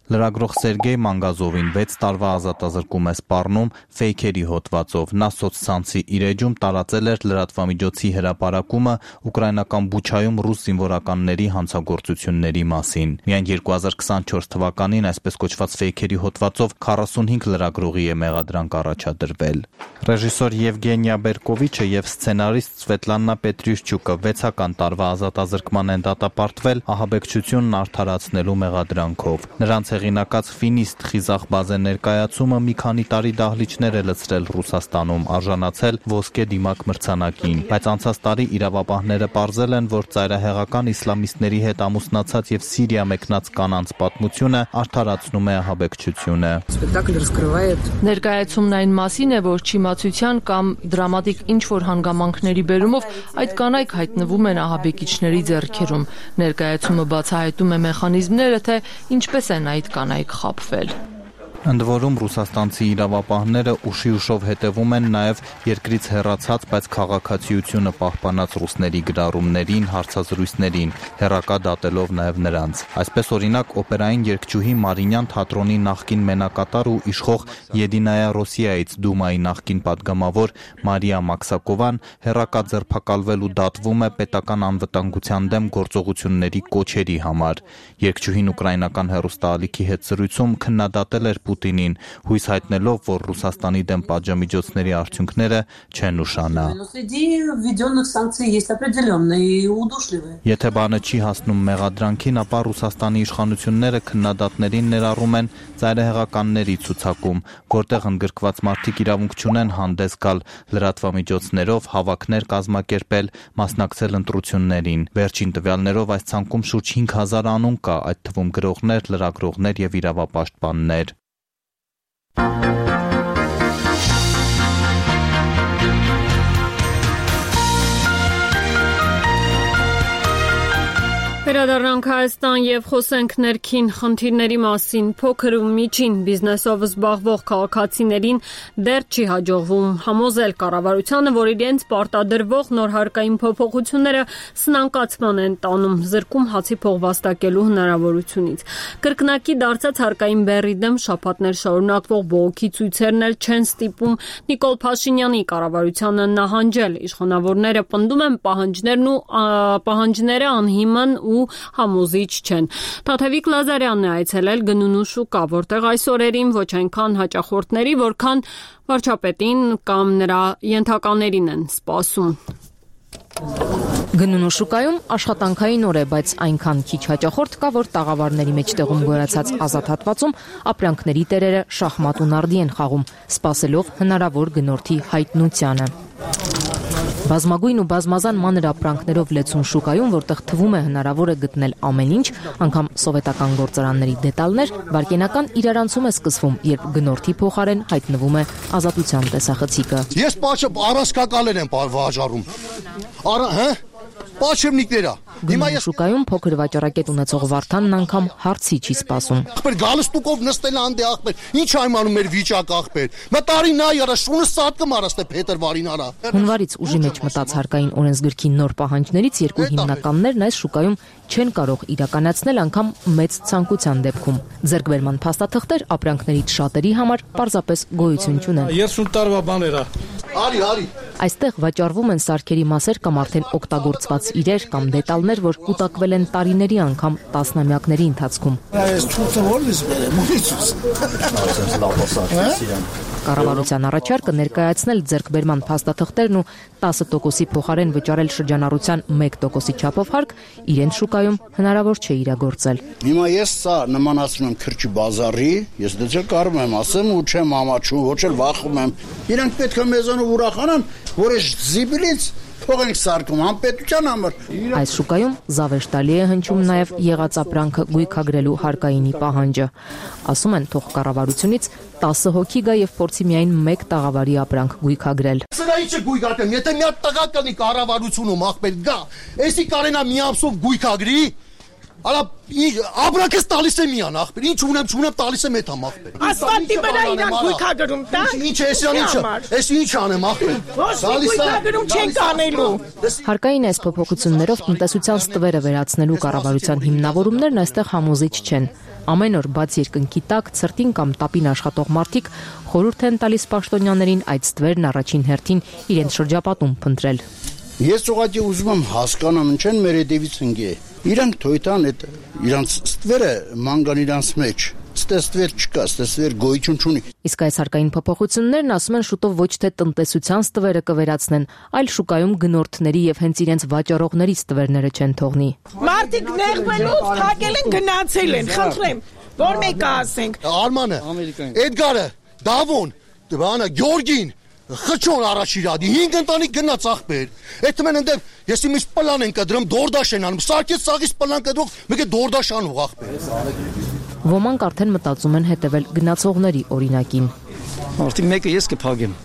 Լրագրող Սերգեյ Մանգազովին վեց տարվա ազատազրկում է սպառնում ֆեյքերի հոդվածով։ Նա սոցցանցի իր էջում տարածել էր լրատվամիջոցի հրապարակումը ուկրաինական Բուչայում ռուս զինվորականների հանցագործությունների մասին։ Միայն երկու հազար քսանչորս թվականին այսպես կոչված ֆեյքերի հոդվածով քառասունհինգ լրագրողի է մեղադրանք առաջադրվել։ Ռեժիսոր Եվգենիա Բերկովիչը եւ սցենարիստ Սվետլանա Պետրյուշչուկը վեցական տարվա ազատազրկման են դատապարտվել ահաբեկչությունն արդարացնելու մեղադրանքով։ Նրանց հեղինակած ֆինիստ խիզախ բազե ներկայացումը մի քանի տարի դահլիճներ է լցրել Ռուսաստանում, արժանացել ոսկե դիմակ մրցանակին, բայց անցած տարի իրավապահները պարզել են, որ ծայրահեղական իսլամիստների հետ ամուսնացած եւ Սիրիա մեկնած կանանց պատմությունը արդարացնում է ահաբեկչությունը։ Ներկայացումն այն մասին է, որ չիմացության կամ դրամատիկ ինչ-որ հանգամանքների բերումով այդ կանայք հայտնվում են ահաբեկիչների ձեռքերում։ Ներկայացումը բացահայտում է մեխանիզմները, թե ինչպես են այդ կանայք խաբվել։ Ընդ որում ռուսաստանցի իրավապահները ուշի ուշով հետևում են նաև երկրից հեռացած, բայց քաղաքացիությունը պահպանած ռուսների գրառումներին, հարցազրույցներին, հեռակա դատելով նաև նրանց։ Այսպես օրինակ օպերային երգչուհի Մարինյան թատրոնի նախկին մենակատար ու իշխող Եդինայա Ռոսիայից Դումայի նախկին падգամավոր Մարիա Մաքսակովան հեռակա ձերբակալվել ու դատվում է պետական անվտանգության դեմ գործողությունների կոչերի համար։ Երգչուհին ուկրաինական հեռուստաալիքի հետ զրույցում քննադատել էր Պուտինին, հույս հայտնելով, որ Ռուսաստանի դեմ պատժամիջոցների արդյունքները չեն ուշանա։ Եթե բանը չի հասնում մեղադրանքին, ապա Ռուսաստանի իշխանությունները քննադատներին ներառում են ծայրահեղականների ցուցակում, որտեղ ընդգրկված մարդիկ իրավունք չունեն հանդես գալ լրատվամիջոցներով, հավաքներ կազմակերպել, մասնակցել ընտրություններին։ Վերջին տվյալներով այս ցանկում շուրջ հինգ հազար անուն կա, այդ թվում գրողներ, լրագրողներ եւ իրավապաշտպաններ։ Վերադառնանք Հայաստան եւ խոսենք ներքին խնդիրների մասին։ Փոքր ու միջին բիզնեսով զբաղվող քաղաքացիներին դեռ չի հաջողվում համոզել կառավարությանը, որ իրենց պարտադրվող նոր հարկային փոփոխությունները սնանկացման են տանում զրկում հացի փող վաստակելու հնարավորությունից։ Կրկնակի դարձած հարկային բեռի դեմ շաբաթներ շարունակվող բողոքի ցույցերն էլ չեն ստիպում Նիկոլ Փաշինյանի կառավարությանը նահանջել։ Իշխանավորները պնդում են պահանջներն ու պահանջները անհիմն ու համոզիչ չեն։ Թաթևիկ Լազարյանն է այցելել գնունու շուկա, որտեղ այս օրերին ոչ այնքան հաճախորդների, որքան վարչապետին կամ նրա ենթականերին են սպասում։ Գնունու շուկայում աշխատանքային օր է, բայց այնքան քիչ հաճախորդ կա, որ տաղավարների մեջտեղում գոյացած ազատ հատվածում ապրանքների տերերը շախմատ ու նարդի են խաղում, սպասելով հնարավոր գնորդի հայտնությանը։ Բազմագույն ու բազմազան մանր ապրանքներով լեցուն շուկայում, որտեղ թվում է հնարավոր է գտնել ամեն ինչ, անգամ սովետական գործարանների դետալներ, վարկենական իրարանցում է սկսվում, երբ գնորդի փոխարեն հայտնվում է ազատության տեսախցիկը։ Ես պաչը առասկակալեր եմ վաճառում։ Արա, հա? Պաչեմնիկներ է։ Գնունու շուկայում փոքր վաճառակետ ունեցող Վարդանն անգամ հարցի չի սպասում։ Ախպեր գալստուկով նստել անդե ախպեր, ինչ այմանում էր վիճակ ախպեր։ Մտարի նա արա շունը սատկում արաստե փետրվարին արա։ Հունվարից ուժի մեջ մտած հարկային օրենսգրքի նոր պահանջներից երկու հիմնականներն այս շուկայում չեն կարող իրականացնել անգամ մեծ ցանկության դեպքում։ Ձեռքբերման փաստաթղթեր ապրանքներից շատերի համար պարզապես գոյություն չունեն։ երեսուն տարվա բաներ է։ Արի, արի։ Այստեղ վաճառվում են սարքերի մասեր կամ արդեն օգտագործված իրեր կամ դետալներ, որ կուտակվել են տարիների անգամ տասնամյակների ընթացքում։ Կառավարության առաջարկը ներկայացնել ձեռքբերման փաստաթղթերն ու տասը տոկոսի փոխարեն վճարել շրջանառության մեկ տոկոսի չափով հարկ իրեն շուկայում հնարավոր չէ իրագործել։ Հիմա ես սա նմանացնում եմ քրճի բազարի, ես դե չէ կարող եմ ասեմ ու չեմ ամաչում, ոչ էլ վախում եմ։ Իրանք պետք է մեզանով ուրախանան, որ այս զիբիլից փող ենք սարքում անպետության համար։ Այս շուկայում զավեշտալի է հնչում նաև եղած ապրանքը գույքագրելու հարկայինի պահանջը։ Ասում են թող կառավարությունից տասը հոգի գա եւ փորձի միայն մեկ տաղավարի ապրանք գույքագրել։ Սրա ինչը գույքագրեմ, եթե մի հատ տղա կանի կառավարությունում ախպեր գա, էսի կարենա մի ամսով գույքագրի, Արա աբրակես տալիս եմ իան ախպեր, ինչ ունեմ, չունեմ տալիս եմ էթամ ախպեր։ Ասֆալտի վրա իրանք գույքագրում տա։ Ինչ է, էսյան ինչը, էս ինչ անեմ ախպեր։ Գույքագրում չենք անելու։ Հարկային այս փոփոխություններով տնտեսության ստվերը վերացնելու կառավարության հիմնավորումներն այստեղ համոզիչ չեն։ Ամեն օր բաց երկնքի տակ ցրտին կամ տապին աշխատող մարդիկ խորհուրդ են տալիս պաշտոնյաներին այդ ստվերն առաջին հերթին իրենց շրջապատում փնտրել։ Ես ուղղակի ուզում եմ հասկանամ ինչ են մեր հետևից ընկե։ Իրանք թույտան այդ իրանց ստվերը մանգան իրանց մեջ։ Ստվեր չկա, ստվեր գոյություն չունի։ Իսկ այս հարկային փոփոխություններն ասում են շուտով ոչ թե տնտեսության ստվերը կվերացնեն, այլ շուկայում գնորդների եւ հենց իրենց վաճառողների ստվերները չեն թողնի։ Մարդիկ նեղվելով թակել են գնացել են, խնդրեմ, որ մեկը ասենք։ Արմանը, Էդգարը, Դավոն, բանը Գյորգին Խչոն առաջիրադի հինգ ընտանիք գնաց ախպեր։ Այդ մեն ընդեմ ես իմ իսկ պլան են կդրում դորդաշ են անում։ Սարքից սաղից պլան կդրող մեկը դորդաշ անող ախպեր։ Ոմանք արդեն մտածում են հետևել գնացողների օրինակին։ Արդեն մեկը ես կփակեմ։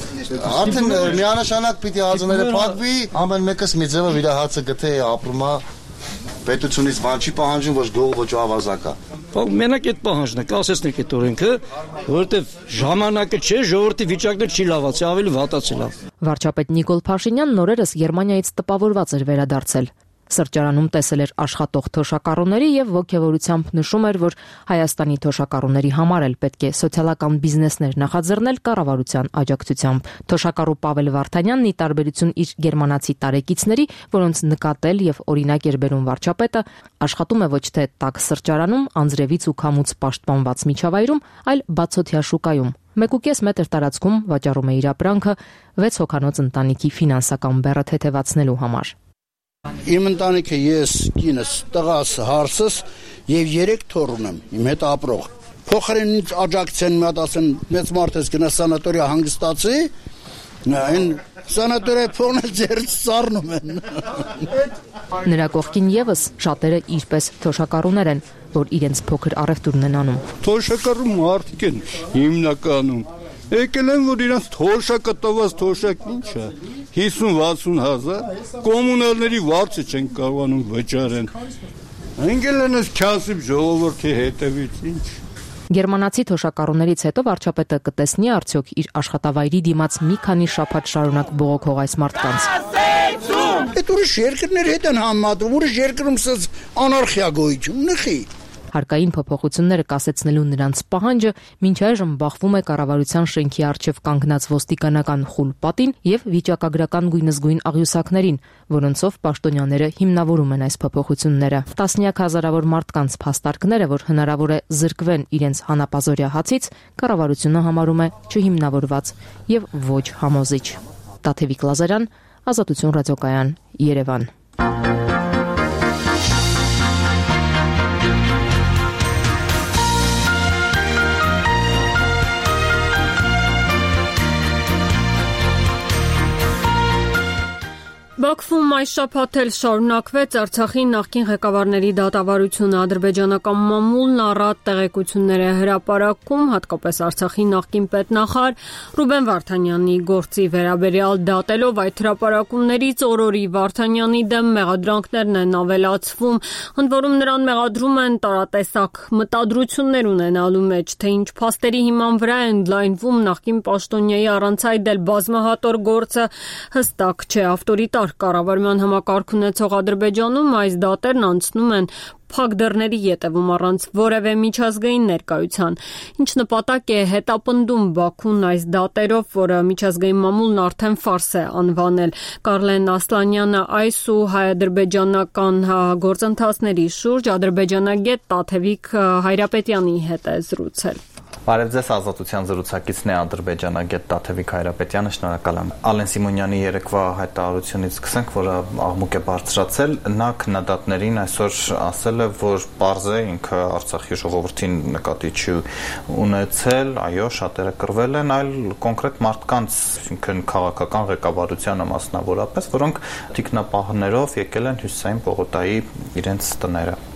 Արդեն միանշանակ պիտի ածները փակվի, ամեն մեկս մի ձևով իր հացը գթե ապրումա պետությունից բան չի պահանջում, ոչ գող, ոչ ավազակա։ Մենակ այդ պահանջն է, կասեցնեք այդ օրենքը, որովհետև ժամանակը չէ, ժողովրդի վիճակը չի լավացել, ավելի վատացել է։ Վարչապետ Նիկոլ Փաշինյանն օրերս Գերմանիայից տպավորված էր վերադարձել։ Սրճարանում տեսել էր աշխատող թոշակառուների եւ ողջավորությամբ նշում էր, որ Հայաստանի թոշակառուների համար էլ պետք է սոցիալական բիզնեսներ նախաձեռնել կառավարության աջակցությամբ։ Թոշակառու Պավել Վարդանյանն ի տարբերություն իր գերմանացի տարեկիցների, որոնց նկատել եւ օրինակ էր բերում վարչապետը, աշխատում է ոչ թե տաք սրճարանում, անձրևից ու քամուց պաշտպանված միջավայրում, այլ բացօթյա շուկայում։ Մեկուկես մետր տարածքում վաճառում է իր ապրանքը վեց հոգանոց ընտանիքի ֆինանսական բեռը թեթևացնելու համար։ Իմ ընտանիքը ես, կինս, տղաս, հարսս եւ երեք թոռ ունեմ, իմ հետ ապրող։ Փոխարեն ինձ աջակցեն մի հատ ասեն մեծ մարդ ես գնա սանատորիա հանգստացի, այն սանատորիա փողն ձերից սառնում են։ Նրա կողքին եւս շատերը իրպես թոշակառուներ են, որ իրենց փոքր առևտուրն են անում։ Թոշակառու մարդիկ են հիմնականում։ Եկել են, որ իրանց թոշակը տված թոշակ ինչ է, հիսուն-վաթսուն հազար, կոմունալների վարձը չեն կարողանում վճարեն, ընկել են ես քյասիբ ժողովրդի հետևից, ինչ։ Գերմանացի թոշակառուներից հետո վարչապետը կտեսնի արդյոք իր աշխատավայրի դիմաց մի քանի շաբաթ շարունակ բողոքող այս մարդկանց։ Այդ ուրիշ երկրներ հետ են համադրում, ուրիշ երկրում սած անարխիա գոյություն նխի։ Հարկային փոփոխությունները կասեցնելու նրանց պահանջը մինչ այժմ բախվում է կառավարության շենքի առջև կանգնած ոստիկանական խուլ պատին եւ վիճակագրական գույնզգույն աղյուսակներին, որոնցով պաշտոնյաները հիմնավորում են այս փոփոխությունները։ Տասնյակ հազարավոր մարդկանց փաստարկները, որ հնարավոր է զրկվեն իրենց հանապազորյա հացից, կառավարությունը համարում է չհիմնավորված եւ ոչ համոզիչ։ Տաթևիկ Լազարյան, Ազատություն ռադիոկայան, Երևան։ Բաքվում այս շաբաթ էլ շարունակվեց Արցախի նախկին ղեկավարների դատավարությունը։ Ադրբեջանական մամուլն առատ տեղեկություններ է հրապարակում, հատկապես Արցախի նախկին պետնախարար Ռուբեն Վարդանյանի գործի վերաբերյալ դատելով այդ հրապարակումներից օրորի Վարդանյանի դեմ մեղադրանքներն են ավելացվում, ընդ որում նրան մեղադրում են տարատեսակ մտադրություններ ունենալու մեջ, թե ինչ փաստերի հիման վրա են ընդլայնվում նախկին պաշտոնյայի առանց այդ էլ բազմահատոր գործը հստակ չէ։ Ավտորիտար կառավարման համակարգ ունեցող Ադրբեջանում այս դատերն անցնում են փակ դռների ետևում առանց որևէ միջազգային ներկայության։ Ինչ նպատակ է հետապնդում Բաքուն այս դատերով, որը միջազգային մամուլն արդեն ֆարս է անվանել։ Կարլեն Ասլանյանը այս ու հայ-ադրբեջանական գործընթացների շուրջ ադրբեջանագետ Տաթևիկ Հայրապետյանի հետ է զրուցել։ Բարև ձեզ, Ազատության զրուցակիցն է ադրբեջանագետ Տաթևիկ Հայրապետյանը, շնորհակալ եմ։ Ալեն Սիմոնյանի երեկվա հայտարարությունից սկսենք, որը աղմուկ է բարձրացել, նա քննադատներին այսօր ասել է, որ պարզ է ինքը Արցախի ժողովրդին նկատի չի ունեցել, այո, շատերը կռվել են, այլ կոնկրետ մարդկանց, ինքն քաղաքական ղեկավարությանը մասնավորապես, որոնք թիկնապահներով եկել են Հյուսիսային պողոտայի իրենց տները։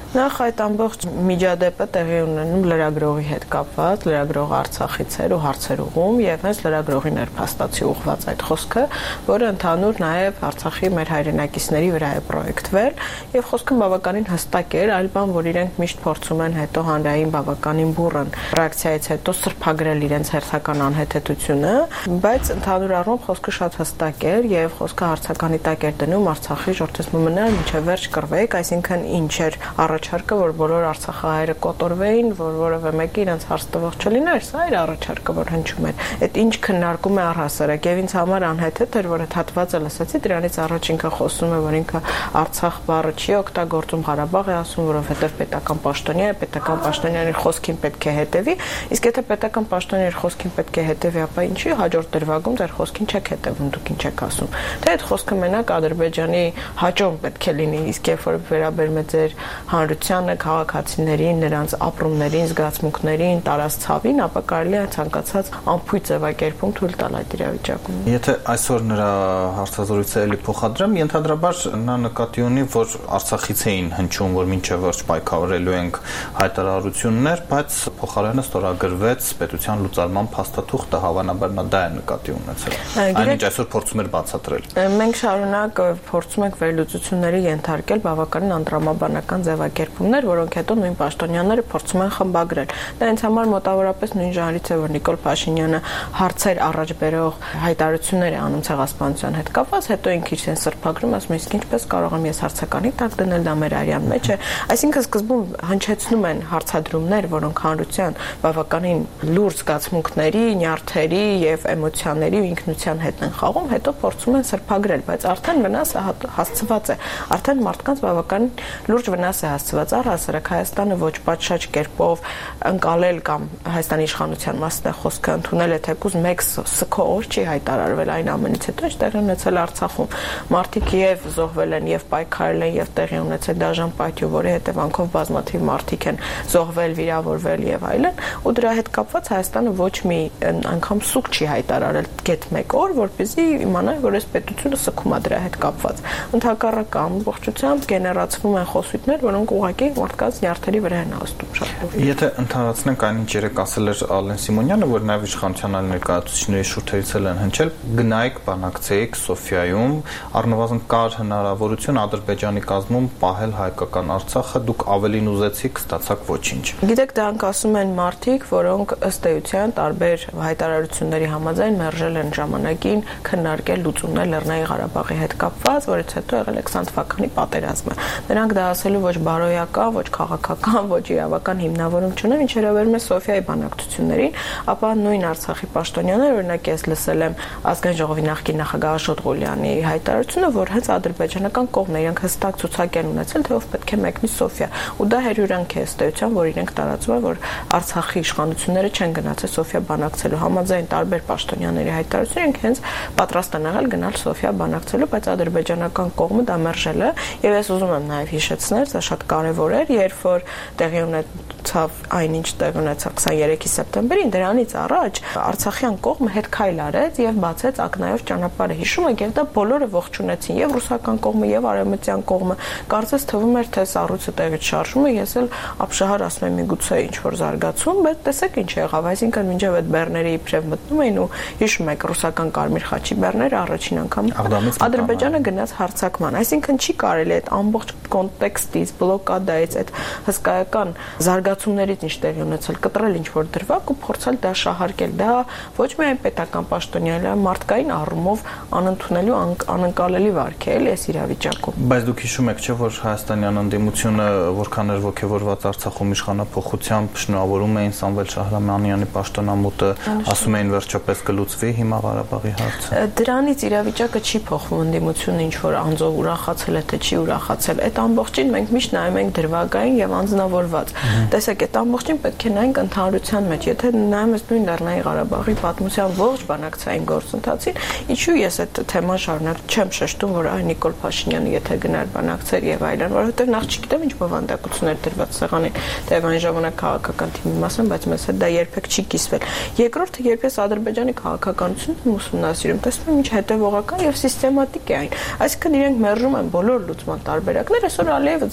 Նախ այդ ամբողջ միջադեպը տեղի ունենում լրագրողի հետ կապված, լրագրողը Արցախից էր ու հարցեր ուղղում եւ հենց լրագրողին էր փաստացի ուղղված այդ խոսքը, որը ընդհանուր նաեւ Արցախի մեր հայրենակիցների վրա է պրոյեկտվել եւ խոսքը բավականին հստակ էր, այլ բան, որ իրենք միշտ փորձում են հետո հանրային բավականին բուրըն ռեակցիայից հետո սրբագրել իրենց հերթական անհեթեթությունը, բայց ընդհանուր առմամբ խոսքը շատ հստակ էր եւ խոսքը հարցականի տակ էր դնում Արցախի ժողովրդի մնալ մինչեւ վերջ կռվեք, այսինքն ինչ էր առաջարկը, որ բոլոր արցախահայերը կոտորվեին, որ որևէ մեկը իրենց հարց տվող չլիներ, սա էր առաջարկը, որ հնչում էր։ Այդ ինչ քննարկում է առհասարակ եւ ինձ համար անհեթեթ էր, որ այդ հատվածը լսեցի, դրանից առաջ ինքը խոսում է, որ ինքը Արցախ բառը չի օգտագործում, Ղարաբաղ է ասում, որովհետեւ պետական պաշտոնյա է, պետական պաշտոնյանի խոսքին պետք է հետևի, իսկ եթե պետական պաշտոնյայի խոսքին պետք է հետևի, ապա ինչի հաջորդ դրվագում ձեր խոսքին չեք հետևում, դուք ինչ եք ասում։ Թե այդ խոսքը մենակ Ադրբեջանի հաջող պետք է լինի, իսկ երբ որ վերաբերում է ձեր հանրությանը, քաղաքացիներին, նրանց ապրումներին, զգացմունքներին, տարած ցավին, ապա կարելի է ցանկացած անփույթ ձևակերպում թույլ տալ այդ իրավիճակում։ Եթե այսօր նրա հարցազրույցը էլի փոխադրեմ, ենթադրաբար նա նկատի ունի, որ Արցախից էին հնչում, որ մինչև վերջ պայքարելու ենք հայտարարություններ, բայց փոխարենը ստորագրվեց պետության լուծարման փաստաթուղթը, հավանաբար նա դա է նկատի ունեցել։ Այնինչ այսօր փորձում էր բացատրել։ Մենք շարունակ փորձում ենք վերլուծությունների ենթարկել բավականին անդրամաբանական ձևակերպումներ, որոնք հետո նույն պաշտոնյաները փորձում են խմբագրել։ Դա ինձ համար մոտավորապես նույն ժանրից է, որ Նիկոլ Փաշինյանը հարցեր առաջ բերող հայտարարություններ է անում ցեղասպանության հետ կապված, հետո ինքը իր սրբագրում ասում է, իսկ ինչպես կարող եմ ես հարցականի տակ դնել, դա մեր արյան մեջ է։ Այսինքն սկզբում հնչեցնում են հարցադրումներ, որոնք հանրության բավականին լուրջ զգացմունքների, նյարդերի եւ էմոցիաների ու ինքնության հետ են խաղում, հետո փորձում են սրբագրել, բայց արդեն վնասը հասցված է, արդեն մարդկանց բավականին լուրջ վնաս է հասցված, առհասարակ Հայաստանը ոչ պատշաճ կերպով ընկալել կամ Հայաստանի իշխանության մասն է խոսքը ընդունել է թեկուզ մեկ սքո օր չի հայտարարվել այն ամենից հետո ինչ տեղի ունեցել Արցախում մարդիկ եւ զոհվել են եւ պայքարել են եւ տեղի ունեցել դաժան պայթյու, որի հետևանքով բազմաթիվ մարդիկ են զոհվել, վիրավորվել եւ այլն, ու դրա հետ կապված Հայաստանը ոչ մի անգամ սուկ չի հայտարարել գեթ մեկ օր, որպեսզի իմանա, որ այս պետությունը սքում է դրա հետ կապված։ Ընդհակառակը ամբողջությամբ գեներացվում են խոսույթներ, որոնք ուղղակի մարդկանց նյարդերի վրա են հաստում շատ լուրջ։ Եթե ընդհանրացնենք այն ինչ երեք ասել էր Ալեն Սիմոնյանը, որ նաև իշխանության այլ ներկայացուցիչների շուրթերից են հնչել, գնայիք բանակցեիք Սոֆիայում, առնվազն կար հնարավորություն Ադրբեջանի կազմում պահել հայկական Արցախը, դուք ավելին ուզեցիք, ստացաք ոչինչ։ Գիտեք, դրանք ասում են մարդիկ, որոնք ըստ էության տարբեր հայտարարությունների համաձայն մերժել են ժամանակին քննարկել լուծումներ Լեռնային Ղարաբաղի հետ կապված, որից հետո եղել է քսան թվականի պատերազմը։ Նրանք դա ասելու ոչ բարոյական, ոչ քաղաքական, ոչ իրավական հիմնավորում չունեն, ինչ վերաբերում է Սոֆիայի բանակցություններին, ապա նույն Արցախի պաշտոնյաները, օրինակ ես լսել եմ ազգային ժողովի նախկին նախագահ Աշոտ Ղուլյանի հայտարարությունը, որ հենց ադրբեջանական կողմն է, իրենք հստակ ցուցակ են ունեցել, թե ով պետք է մեկնի Սոֆիա, ու դա հերյուրանք է ըստ էության, որ իրենք տարածում են, որ Արցախի իշխանությունները չեն գնացել Սոֆիա բանակցելու, համաձայն տարբեր պաշտոնյաների հայտարարությունների, իրենք հենց պատրաստ են եղել գնալ Սոֆիա բանակցելու, բայց ադրբեջանական կողմը դա մերժել է, եւ ես ուզում եմ նաեւ հիշեցնել, դա շատ կարեւոր էր, երբ որ տեղի ունեցավ այնինչ տեղի ունեցավ քսաներեքի սեպտեմբերին, դրանից առաջ Արցախյան կողմը հետ քայլ արեց եւ բացեց ակնայով ճանապարհը, հիշում եք, եւ դա բոլորը ողջունեցին, եւ ռուսական կողմը, եւ արևմտյան կողմը, կարծես թվում էր, թե սառույցը տեղից շարժում է, ես էլ ապշահար ասում եմ, միգուցե ինչ որ զարգացում, բայց տեսեք ինչ եղավ, այսինքն մինչեւ այդ բեռները իբրև մտնում էին, ու հիշում եք ռուսական կարմիր խաչի բեռները առաջին անգամ Ադրբեջանը գնաց հարձակման, այսինքն չի կարելի այդ ամբողջ կոնտեքստից, բլոկադայից, այդ հսկայական զարգացումներից ինչ տեղի ունեցել, կտրել ինչ որ դրվագ ու փորձել դա շահարկել, դա ոչ միայն պետական պաշտոնյա, այլ մարդկային առումով անընդունելի ու անընկալելի վարք է, էլի այս իրավիճակում։ Բայց դուք հիշում եք, չէ՞ որ հայաստանյան ընդդիմությունը որքան էր ողջևորված Արցախում իշխանափոխությամբ, շնորհավորում էին Սամվել Շահրամանյանի պաշտոնամուտը, ասում էին վերջապես կլուծվի հիմա Ղարաբաղի հարցը։ Դրանից իրավիճակը չի փոխվում, ընդդիմությունը ինչ որ անձով ուրախացել է, թե չի ուրախացել։ Այդ ամբողջին մենք միշտ նայում ենք դրվագային եւ անձնավորված։ Տեսեք, այդ ամբողջին պետք է նայենք ընդհանրության մեջ։ Եթե նայում ես նույն Լեռնային Ղարաբաղի պատմության ողջ բանակցային գործընթացին, ինչու ես այդ թեման շարունակ չեմ շեշտում, որ այ Նիկոլ Փաշինյանը եթե գնար բանակցեր եւ այլն, որովհետեւ նախ չգիտեմ ինչ բովանդակություններ դրված սեղանին, թե այն ժամանակ քաղաքական թիմի մասն, բայց մեզ հետ դա երբեք չի կիսվել։ Երկրորդը, երբ ես Ադրբեջանի քաղաքականությունն ուսումնասիրում, տեսնում եմ ինչ հետեւողական եւ սիստեմատիկ է այն։ Այսինքն իրենք մերժում են բոլոր լուծման տարբերակները, այսօր Ալիևը ձերբակալ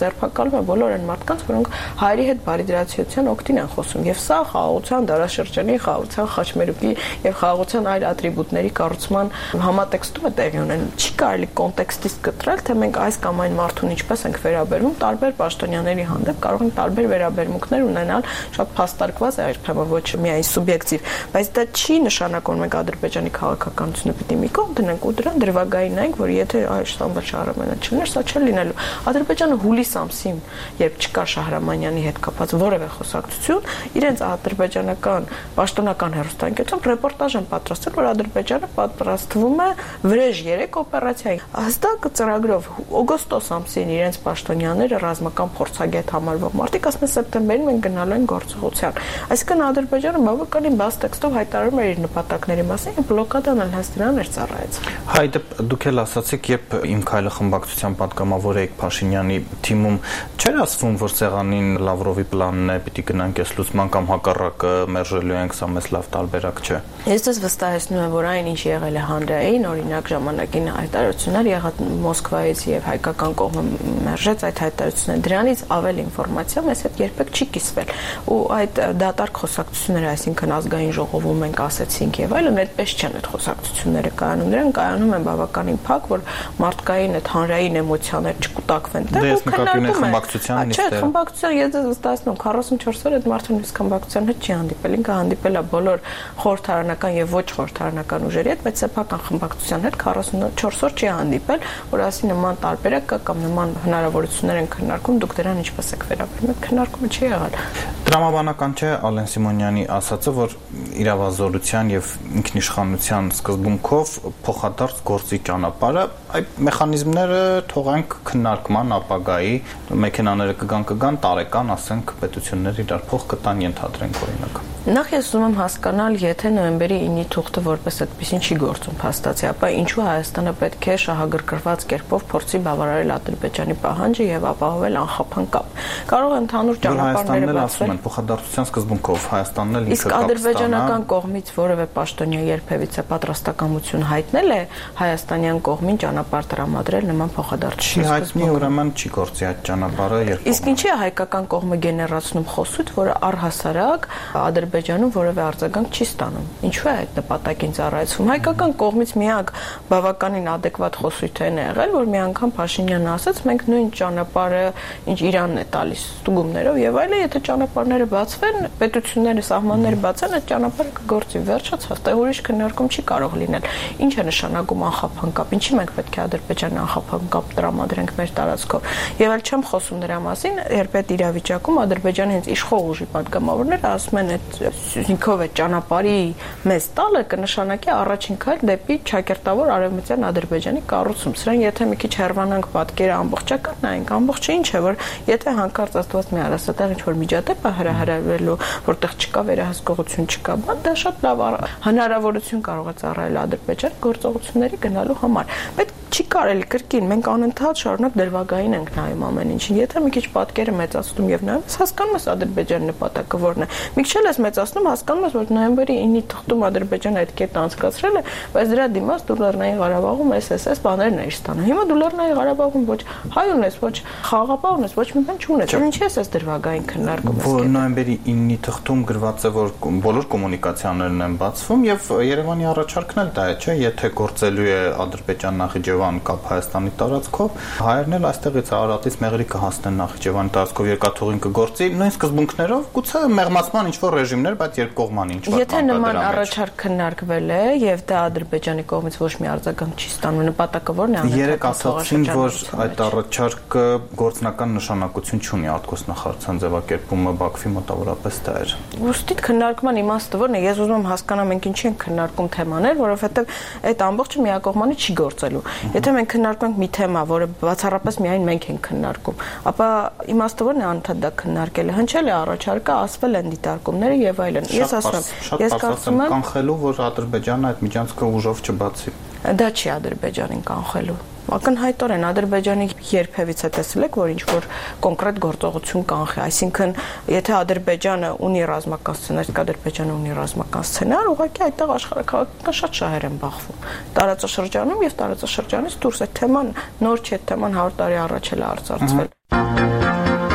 տալու է բոլոր այն մարդկանց, որոնք հայերի հետ բարիդրացիության օգտին են խոսում, եւ սա խաղաղության դարաշրջանի, խաղաղության խաչմերուկի եւ խաղաղության այլ ատրիբուտների կառուցման համատեքստում է տեղի ունենում։ Չի կարելի կոնտեքստից կտրել, թե մենք այս կամ այն մարդուն ինչպես ենք վերաբերվում, տարբեր պաշտոնյաների հանդեպ կարող են տարբեր վերաբերմունքներ ունենալ, շատ փաստարկված է երբեմն ոչ միայն սուբյեկտիվ, բայց դա չի նշանակում մենք Ադրբեջանի քաղաքականությունը պիտի մի կողմ դնենք ու դրան դրվագային նայենք, որ եթե այլ Սամվել Շահրամանյանը չլիներ, սա չէ լինելու։ Ադրբեջանը հուլիս ամսին, երբ չկար Շահրամանյանի հետ կապված որևէ խոսակցություն, իրենց ադրբեջանական պաշտոնական հեռուստաընկերությամբ ռեպորտաժ են պատրաստել, որ Ադրբեջանը պատրաստվում է վրեժ երեք օպերացիայի։ Հստակ ծրագրով օգոստոս ամսին իրենց պաշտոնյաները ռազմական փորձագետ համարվող մարդիկ ասում են սեպտեմբերին մենք գնալու ենք գործողության։ Այսինքն Ադրբեջանը բավականին բաց տեքստով հայտարարում է իր նպատակների մասին, բլոկադան էլ հենց դրան էր ծառայեց։ Հայդը դուք էլ ասացիք, երբ Իմ քայլը խմբակցության պատգամավոր եք Փաշինյանի թիմում, չէր ասվում, որ սեղանին Լավրովի պլանն է, պիտի գնանք այս լուսման կամ հակառակը մերժելու ենք, սա մեզ լավ տարբերակ չէ։ Ես դες վստահեցնում եմ, որ այն ինչ եղել է հանրային, օրինակ ժամանակին հայտարարություններ եղած Մոսկվայից եւ հայկական կողմը մերժեց այդ հայտարարությունները, դրանից ավելի ինֆորմացիա մեզ հետ երբեք չի կիսվել։ Ու այդ դատարկ խոսակցությունները, այսինքն ազգային ժողովում մենք ասեցինք եւ այլն, այդպես չեն այդ խոսակցությունները կայանում, դրանք կայանում են բավականին փակ, որ մարդկային այդ հանրային էմոցիաներ չկուտակվեն։ Դե ես նկատի ունեմ խմբակցության նիստերը։ Չէ, խմբակցության ես դες վստահեցնում քառասունչորս օր այդ մարդուն իսկ խմբակցության հետ չի հանդիպել, ինքը հանդիպել է բոլոր խորհրդարանական եւ ոչ խորհրդարանական ուժերի հետ, բայց սեփական խմբակցության հետ քառասունչորս օր չի հանդիպել, որ ասի նման տարբերակ կա կամ նման հնարավորություններ են քննարկում, դուք դրան ինչպես եք վերաբերվում, քննարկումը չի եղել։ Տրամաբանական չէ Ալեն Սիմոնյանի ասածը, որ իրավազորության եւ ինքնիշխանության սկզբունքով փոխադարձ գործի ճանապարհը, այդ մեխանիզմները թողանք քննարկման ապագայի, մեքենաները կգան կգան տարեկան, ասենք, պետությունները իրար փող կտան, ենթադրենք օրինակ։ Նախ ես ուզում եմ հասկանալ, եթե նոյեմբերի ինը թուղթը որպես այդպեսին չի գործում փաստացի, ապա ինչու Հայաստանը պետք է շահագրգռված կերպով փորձի բավարարել Ադրբեջանի պահանջը եւ ապահովել անխափան կապ։ Կարող է ընդհանուր ճանապարհները բացվել փոխադարձության սկզբունքով Հայաստանն էլ իսկ ադրբեջանական կողմից որևէ պաշտոնյա երբևիցե պատրաստակամություն հայտնել է հայաստանյան կողմին ճանապարհ տրամադրել նման փոխադարձության հայտնի ուրեմն չի գործի այդ ճանապարհը երբ իսկ ինչի է հայկական կողմը գեներացնում խոսույթ, որը առհասարակ Ադրբեջանում որևէ արձագանք չի ստանում։ Ինչու է այդ նպատակին ծառայեցվում։ Հայկական կողմից միակ բավականին adekvat խոսույթն է եղել, որ մի անգամ Փաշինյանը ասաց, մենք նույն ճանապարհը, ինչ Իրանն է տալիս ստուգումներով եւ այլն, եթե ճանապարհները բացվեն, պետությունները սահմանները բացեն, այդ ճանապարհը կգործի, վերջացած, հաստատ ուրիշ քննարկում չի կարող լինել։ Ինչ է նշանակում անխափան կապ, ինչի մենք պետք է Ադրբեջանը անխափան կապ տրամադրենք մեր տարածքով։ Եվ այլ չեմ խոսում դրա մասին, երբ այդ իրավիճակում Ադրբեջանը հենց իշխող ուժի պատգամավորները ասում են, այդ ինքով այդ ճանապարհի մեզ տալը կնշանակի առաջին քայլ դեպի ճակերտավոր արևմտյան Ադրբեջանի կառուցում։ Սրան եթե մի քիչ հեռվանանք պատկերը ամբողջական նայենք, ամբողջը ինչ է, որ եթե հանկարծ Աստված մի արասատեղ ինչ որ միջադեպ է հրահրավելու, որտեղ չկա վերահսկողություն, չկա, բան, դա շատ լավ հնարավորություն կարող է ծառայել Ադրբեջան գործողությունների գնալու համար։ Բայց չի կարելի կրկին, մենք անընդհատ շարունակ դրվագային ենք նայում ամեն ինչին։ Եթե մի քիչ պատկերը մեծացնում եւ նայում, հասկանում ես Ադրբեջանի նպատակը որն է։ Մի քիչ էլ ես մեծացնում, հասկանում ես, որ նոյեմբերի ինը թղթում Ադրբեջանը այդ կետը անցկացրել է, բայց դրա դիմաց դու Լեռնային Ղարաբաղում էս էս էս բաներն էիր ստանում։ Հիմա դու Լեռնային Ղարաբաղում ոչ հայ ունես, ոչ խաղաղապահ ունես, ոչ մի բան չունես։ Ինչի՞ ես այս դրվագային քննարկում ես։ Որ նոյեմբերի ինը թղթում գրված է, որ բոլոր կոմունիկացիաներն են բացվում եւ Երևանի առաջարկն էլ դա է, չէ՞, եթե գործելու է Ադրբեջան Նախիջևան կապ Հայաստանի տարածքով, հայերն էլ այստեղից Արարատից Մեղրի կհասնեն Նախիջևանի տարածքով երկաթուղին կգործի, նույն սկզբունքներով, գուցե մեղմացման ինչ-որ ռեժիմներ, բայց երկկողմանի ինչ-որ եթե նման առաջարկ քննարկվել է եւ դա Ադրբեջանի կողմից ոչ մի արձագանք չի ստանում, նպատակը ո՞րն է։ Երեք ասացին, որ այդ առաջարկը գործնական նշանակություն չունի արտգործնախարարության ձևակերպումը Բաքվի մոտավորապես դա էր։ Ոստիտ քննարկման իմաստը ո՞րն է։ Ես ուզում եմ հասկանամ մենք ինչի ենք քննարկում թեմաներ, որովհետեւ այդ ամբողջը միակողմանի չի գործելու։ Եթե մենք քննարկում ենք մի թեմա, որը բացառապես միայն մենք ենք քննարկում, ապա իմաստը ո՞րն է անընդհատ դա քննարկելը։ Հնչել է առաջարկը, ասվել են դիտարկումները եւ այլն։ Ես ասում եմ, ես կարծում եմ կանխելու, որ Ադրբեջանը այդ միջանցքը ուժով չբացի։ Դա չի Ադրբեջանին կանխելու։ Ակնհայտորեն Ադրբեջանի երբևիցե տեսել եք, որ ինչ-որ կոնկրետ գործողություն կանխի, այսինքն եթե Ադրբեջանը ունի ռազմական սցենար, իսկ Ադրբեջանը ունի ռազմական սցենար, ուղղակի այդտեղ աշխարհաքաղաքական շատ շահեր են բախվում։ Տարածաշրջանում եւ տարածաշրջանից դուրս այդ թեման նոր չի, այդ թեման հարյուր տարի առաջ էլ է արծարծվել։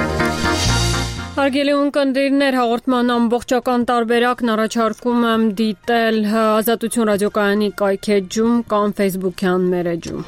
Հարգելի ունկնդիրներ, հաղորդման ամբողջական տարբերակն առաջարկում եմ դիտել Ազատություն ռադիոկայանի կայքէջում կամ Facebook-յան մեր էջում։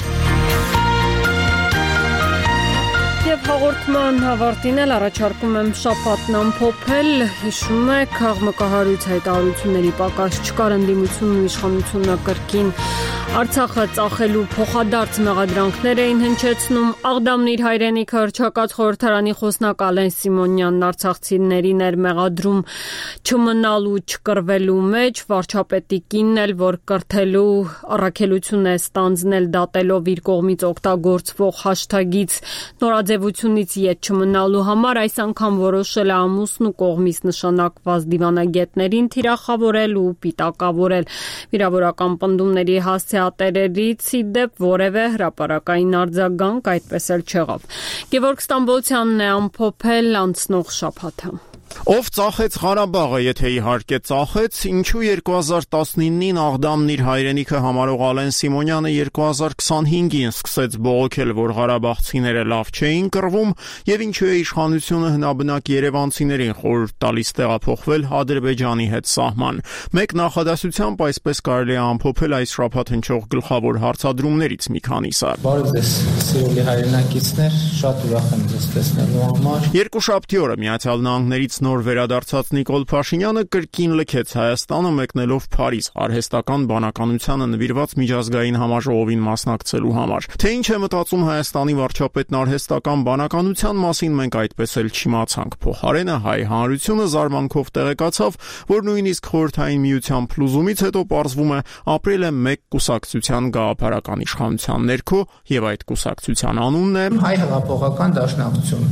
Եվ հաղորդման հավարտին էլ առաջարկում եմ շաբաթն ամփոփել, հիշում եք, աղմկահարույց հայտարարությունների պակաս չկար, ընդդիմությունն ու իշխանությունը կրկին Արցախը ծախելու փոխադարձ մեղադրանքներ էին հնչեցնում, Աղդամն իր հայրենիքը հռչակած խորհրդարանի խոսնակ Ալեն Սիմոնյանն արցախցիներին էր մեղադրում չմնալու, չկռվելու մեջ, վարչապետի կինն էլ, որ կրթելու առաքելություն է ստանձնել դատելով իր կողմից օգտագործվող հաշթագից նորաձևությունից ետ չմնալու համար, այս անգամ որոշել է ամուսնու կողմից նշանակված դիվանագետներին թիրախավորել ու պիտակավորել վիրավորական պնդումների հասցեատերերից ի դեպ որևէ հրապարակային արձագանք այդպես էլ չեղավ։ Գևորգ Ստամբոլցյանն է ամփոփել անցնող շաբաթը։ Ով ծախեց Ղարաբաղը, եթե իհարկե ծախեց, ինչու երկու հազար տասնինին Աղդամն իր հայրենիքը համարող Ալեն Սիմոնյանը երկու հազար քսանհինգին սկսեց բողոքել, որ ղարաբաղցիները լավ չէին կռվում, եւ ինչու է իշխանությունը հնաբնակ երևանցիներին խորհուրդ տալիս տեղափոխվել Ադրբեջանի հետ սահման։ Մեկ նախադասությամբ այսպես կարելի է ամփոփել այս շաբաթ հնչող գլխավոր հարցադրումներից մի քանիսը։ Բարև ձեզ, սիրելի հայրենակիցներ, շատ ուրախ եմ ձեզ տեսնելու համար։ Երկուշաբթի օրը Միացյալ Նահանգներից նոր վերադարձած Նիկոլ Փաշինյանը կրկին լքեց Հայաստանը մեկնելով Փարիզ արհեստական բանականությանը նվիրված միջազգային համաժողովին մասնակցելու համար։ Թե ինչ է մտածում Հայաստանի վարչապետն արհեստական բանականության մասին մենք այդպես էլ չիմացանք։ Փոխարենը հայ հանրությունը զարմանքով տեղեկացավ, որ նույնիսկ խորհրդային միության փլուզումից հետո պարզվում է ապրել է մեկ կուսակցության գաղափարական իշխանության ներքո եւ այդ կուսակցության անունն է Հայ հեղափոխական դաշնակցություն։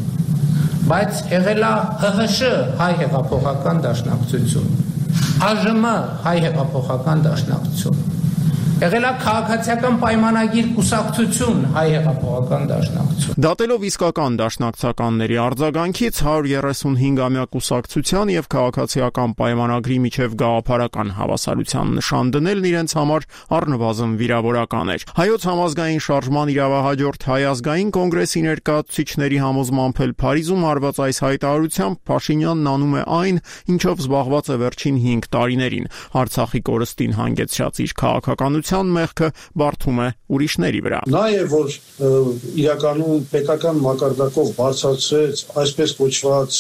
Բայց եղել է ՀՀՇ հայ հեղափոխական դաշնակցություն, ԱԺՄ հայ հեղափոխական դաշնակցություն, եղել է քաղաքացիական պայմանագիր կուսակցություն հայ հեղափոխական դաշնակցություն։ Դատելով իսկական դաշնակցականների արձագանքից հարյուր երեսունհինգամյա կուսակցության եւ քաղաքացիական պայմանագրի միջև գաղափարական հավասարության նշան դնելն իրենց համար առնվազն վիրավորական էր։ Հայոց համազգային շարժման իրավահաջորդ Հայ ազգային կոնգրեսի ներկայացուցիչների համոզմամբ էլ Փարիզում արված այս հայտարարությամբ Փաշինյանն անում է այն, ինչով զբաղված է վերջին հինգ տարիներին։ Արցախի կորստին հանգեցրած իր քաղաքականության մեղքը բարդում է ուրիշների վրա։ Նա է, որ իրականում պետական մակարդակով բարձրացրեց այսպես կոչված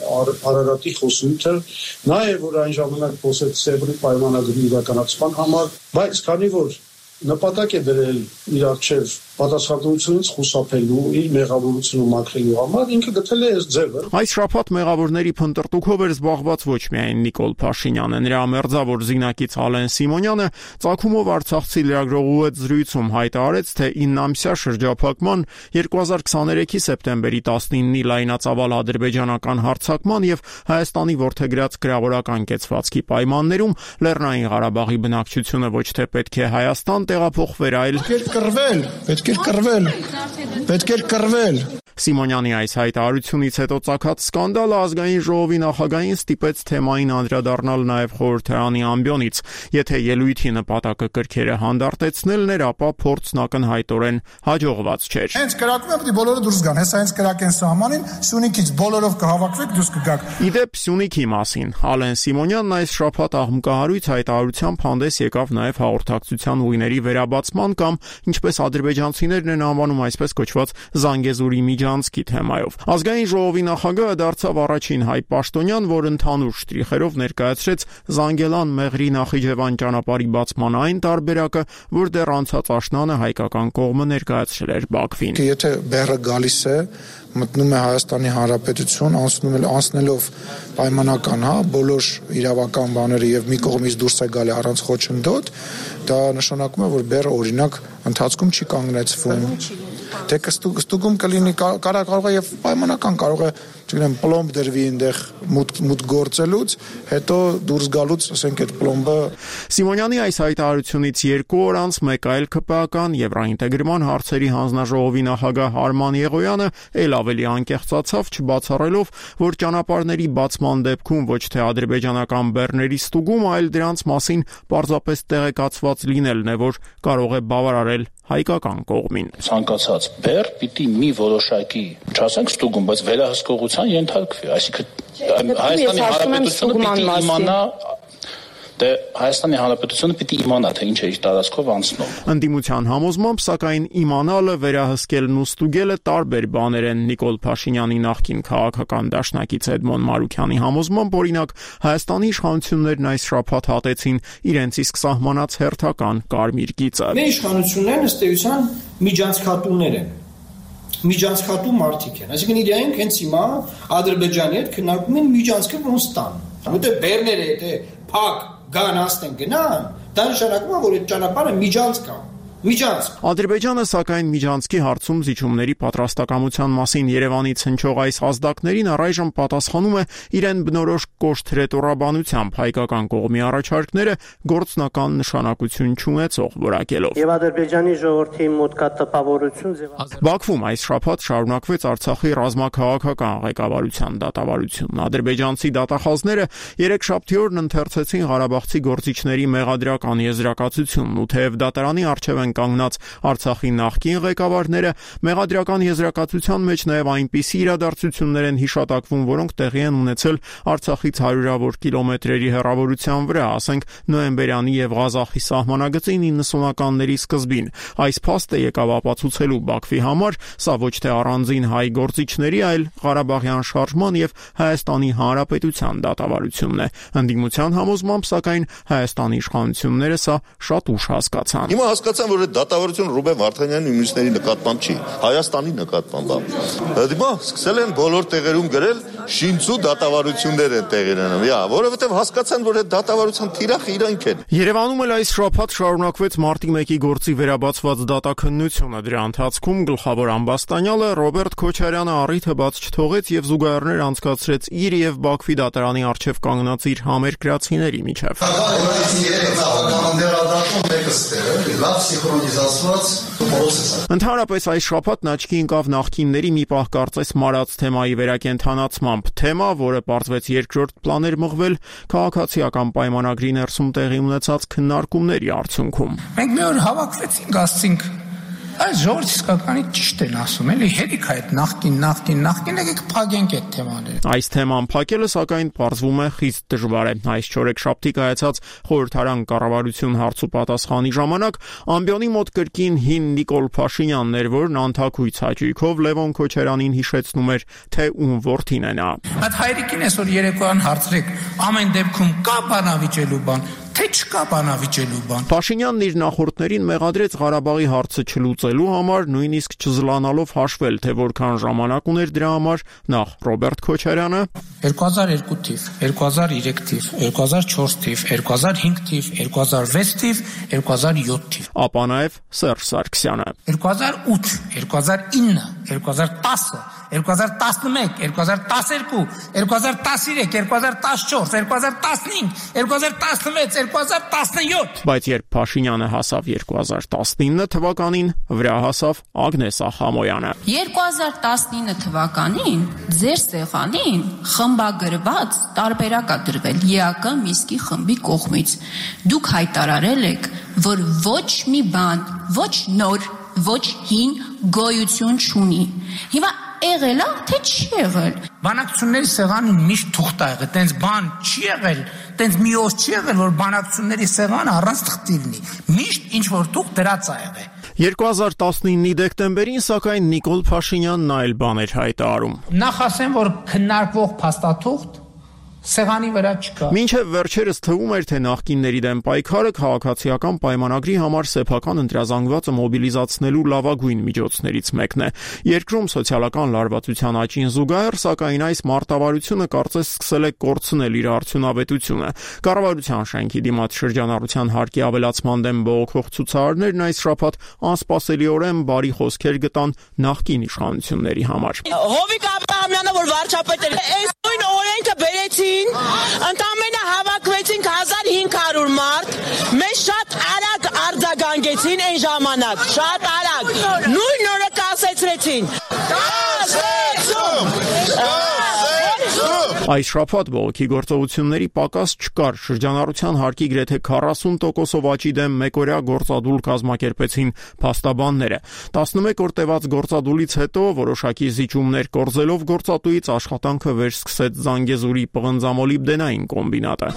Արարատի խոսունքը, նա է, որ այն ժամանակ խոսեց Սևրի պայմանագրի իրականացման համար, բայց քանի որ նպատակ է դրել իր առջև պատասխանատվությունից խուսափելու, իր մեղավորությունը մաքրելու համար ինքը գտել է այս ձևը։ Այս շաբաթ մեղավորների փնտրտուքով էր զբաղված ոչ միայն Նիկոլ Փաշինյանը, նրա մերձավոր զինակից Ալեն Սիմոնյանը ծագումով արցախցի լրագրողու հետ զրույցում հայտարարեց, թե իննամսյա շրջափակման երկու հազար քսաներեքի սեպտեմբերի տասնինի լայնածավալ ադրբեջանական հարձակման եւ Հայաստանի որդեգրած գրավորական կեցվածքի պայմաններում Լեռնային Ղարաբաղի բնակչությունը ոչ թե պետք է Հայաստան տեղափոխվեր, այլ կռվել, պետք է կռվել, պետք է կռվել։ Սիմոնյանի այս հայտարարությունից հետո ծագած սկանդալը ազգային ժողովի նախագահին ստիպեց թեմային անդրադառնալ նաև խորհրդարանի ամբիոնից։ Եթե ելույթի նպատակը կրքերը հանդարտեցնելն էր, ապա փորձն ակնհայտորեն հաջողված չէր։ Հենց կրակում է, պետք է բոլորը դուրս գան, հեսա հենց կրակեն սահմանին, Սյունիքից բոլորով կհավաքվեք, դուրս կգաք։ Իդեպ Սյունիքի մասին Ալեն Սիմոնյանն այս շաբաթ աղմկահարույց հայտարարությամբ հանդես եկավ նաև հաղորդակցության ուղիների վերաբացման կամ ինչպես ադրբեջանցիներն են անվանում այսպես կոչված Զանգեզուրի միջանցքի թեմայով։ Ազգային ժողովի նախագահը դարձավ առաջին հայ պաշտոնյան, որ ընդհանուր շտրիխերով ներկայացրեց Զանգելան Մեղրի Նախիջևան ճանապարհի բացման այն տարբերակը, որ դեռ անցած աշնանը հայկական կողմը ներկայացրել էր Բաքվին։ Եթե բեռը գալիս է, մտնում է Հայաստանի Հանրապետություն, անցնում է անցնելով պայմանական, հա, բոլոր իրավական բաները եւ մի կողմից դուրս է գալի առանց խոչընդոտ, դա նշանակում է, որ բեռը օրինակ ընթացքում չի կանգնեցվում։ Թե կստուգում կլինի կարա կարող է եւ պայմանական կարող է, չգիտեմ, պլոմբ դրվի այնտեղ մուտ մուտ գործելուց, հետո դուրս գալուց, ասենք այդ պլոմբը։ Սիմոնյանի այս հայտարարությունից երկու օր անց մեկ այլ ԿՊԱ-ական Եվրաինտեգրման հարցերի հանձնաժողովի նախագահ Արման Եղոյանը ել ավելի անկեղծացավ, չբացառելով, որ ճանապարհների բացման դեպքում ոչ թե ադրբեջանական բեռների ստուգում, այլ դրանց մասին պարզապես տեղեկացված լինելն է, որ կարող է բավարարել հայկական կողմին։ Ցանկացած բեռ պիտի մի որոշակի, չասենք ստուգում, բայց վերահսկողության ենթարկվի, այսինքն Հայաստանի Հանրապետությունը պիտի իմանա Դե Հայաստանի Հանրապետությունը պիտի իմանա, թե ինչ է իր տարածքով անցնում։ Ընդդիմության համոզմամբ, սակայն իմանալը, վերահսկելն ու ստուգելը տարբեր բաներ են։ Նիկոլ Փաշինյանի նախկին քաղաքական դաշնակից Էդմոն Մարուքյանի համոզմամբ, օրինակ, Հայաստանի իշխանություններն այս շաբաթ հատեցին իրենց իսկ սահմանած հերթական կարմիր գիծը։ Մեր իշխանություններն ըստ էության միջանցքատուներ են։ Միջանցքատու մարդիկ են։ Այսինքն իրենք հենց հիմա Ադրբեջանի հետ քննարկում են միջանցքը ոնց տան։ Որտե բեռները եթե փակ գան ասեն գնան, դա նշանակում է, որ այդ ճանապարհը միջանցք է։ Միջանցք։ Ադրբեջանը սակայն միջանցքի հարցում զիջումների պատրաստակամության մասին Երևանից հնչող այս ազդակներին առայժմ պատասխանում է իրեն բնորոշ կոշտ հռետորաբանությամբ, հայկական կողմի առաջարկները գործնական նշանակություն չունեցող որակելով։ Եվ Ադրբեջանի ժողովրդի մոտ կա տպավորություն Բաքվում այս շաբաթ շարունակվեց Արցախի ռազմաքաղաքական ղեկավարության դատավարությունն։ Ադրբեջանցի դատախազները երեքշաբթի օրն ընթերցեցին Ղարաբաղցի գործիչների մեղադրական եզրակացությունն ու թեև դատարանի առջև կանգնած Արցախի նախկին ղեկավարները մեղադրական եզրակացության մեջ նաև այնպիսի իրադարձություններ են հիշատակվում, որոնք տեղի են ունեցել Արցախից հարյուրավոր կիլոմետրերի հեռավորության վրա, ասենք նոյեմբերյանի եւ Ղազախի սահմանագծի իննսունականների սկզբին։ Այս փաստը եկավ ապացուցելու Բաքվի համար, սա ոչ թե առանձին հայ գործիչների, այլ Ղարաբաղյան շարժման եւ Հայաստանի Հանրապետության դատավարությունն է։ Ընդդիմության համոզմամբ, սակայն Հայաստանի իշխանությունները սա շատ ուշ հասկացան։ Հիմա հասկացան, որ այդ դատավարությունը Ռուբեն Վարդանյանի ու մյուսների նկատմամբ չի, Հայաստանի նկատմամբ է։ Դիմա սկսել են բոլոր տեղերում գրել շինցու դատավարություններ են տեղի ունենում, հա, որովհետև հասկացան, որ այդ դատավարության թիրախը իրանք են։ Երևանում էլ այս շաբաթ շարունակվեց մարտի մեկի գործի վերաբացված դատաքննությունը։ Դրա ընթացքում գլխավոր ամբաստանյալը Ռոբերտ Քոչարյանը առիթը բաց չթողեց եւ զուգահեռներ անցկացրեց իր եւ Բաքվի դատարանի առջև կանգնած իր համերկրացիների միջև։ Ընդհանրապես այս շաբաթն աչքի ընկավ նախկինների մի պահ կարծես մարած թեմայի վերակենդանացմամբ, թեմա, որը պարզվեց երկրորդ պլան էր մղվել քաղաքացիական պայմանագրի ներսում տեղի ունեցած քննարկումների արդյունքում։ Մենք մի օր հավաքվեցինք, ասացինք, այս ժողովրդի իսկականի ճիշտ են ասում, էլի հերիք է այդ նախկին, նախկին, նախկին եկեք փակենք այդ թեմաները։ Այս թեման փակելը սակայն պարզվում է խիստ դժվար է։ Այս չորեքշաբթի կայացած խորհրդարան կառավարություն հարց ու պատասխանի ժամանակ ամբիոնի մոտ կրկին հին Նիկոլ Փաշինյանն էր, որն անթակույց հաճույքով Լևոն Քոչարյանին հիշեցնում էր, թե ում որդին է նա։ Այդ հայրիկին այսօր երեկոյան հարցրեք, ամեն դեպքում կա բանավիճելու բան, թե չկա բանավիճելու բան։ Փաշինյանն իր նախորդներին մեղադրեց Ղարաբաղի հարցը չլուծելու համար, նույնիսկ չզլանալով հաշվել, թե որքան ժամանակ ուներ դրա համար նախ Ռոբերտ Քոչարյանը երկու հազար երկու թիվ, երկու հազար երեք թիվ, երկու հազար չորս թիվ, երկու հազար հինգ թիվ, երկու հազար վեց թիվ, երկու հազար յոթ թիվ։ Ապա նաև Սերժ Սարգսյանը երկու հազար ութ, երկու հազար ինը, երկու հազար տասը, երկու հազար տասնմեկ, երկու հազար տասներկու, երկու հազար տասներեք, երկու հազար տասնչորս, երկու հազար տասնհինգ, երկու հազար տասնվեց, երկու հազար տասնյոթ։ Բայց երբ Փաշինյանը հասավ երկու հազար տասնինը թվականին, վրա հասավ Ագնես Ախամոյանը։ երկու հազար տասնինը թվականին ձեր սեղանին խմբագրված տարբերակ է դրվել ԵԱԿ Միսկի խմբի կողմից։ Դուք հայտարարել եք, որ ոչ մի բան, ոչ նոր, ոչ հին գոյություն չունի։ Հիմա եղել է, թե չի եղել։ Բանակցությունների սեղանին միշտ թուղթ է եղել, տենց բան չի եղել, տենց մի օր չի եղել, որ բանակցությունների սեղանը առանց թղթի լինի։ Միշտ ինչ որ թուղթ դրած է եղել։ երկու հազար տասնինի դեկտեմբերին սակայն Նիկոլ Փաշինյանն այլ բան էր հայտարարում։ Նախ ասեմ, որ քննարկվող փաստաթուղթ սեղանի վրա չկա։ Մինչև վերջերս թվում էր, թե նախկինների դեմ պայքարը քաղաքացիական պայմանագրի համար սեփական ընտրազանգվածը մոբիլիզացնելու լավագույն միջոցներից մեկն է։ Երկրում սոցիալական լարվածության աճին զուգահեռ, սակայն այս մարտավարությունը կարծես սկսել է կորցնել իր արդյունավետությունը։ Կառավարության շենքի դիմաց շրջանառության հարկի ավելացման դեմ բողոքող ցուցարարներն այս շաբաթ անսպասելիորեն բարի խոսքեր գտան նախկին իշխանությունների համար։ Հովիկ Աբրահամյանը, որ վարչապետ էր, այս նույն օրենքը բերեցին, ընդամենը հավաքվեցինք հազար հինգ հարյուր մարդ, մեզ շատ արագ արձագանքեցին այն ժամանակ, շատ արագ, նույն օրը կասեցրեցին։ Այս շաբաթ բողոքի գործողությունների պակաս չկար, շրջանառության հարկի գրեթե քառասուն տոկոսով աճի դեմ մեկօրյա գործադուլ կազմակերպեցին փաստաբանները։ տասնմեկ օր տևած գործադուլից հետո որոշակի զիջումներ կորզելով գործատուից աշխատանքը վերսկսեց Զանգեզուրի պղնձամոլիբդենային կոմբինատը։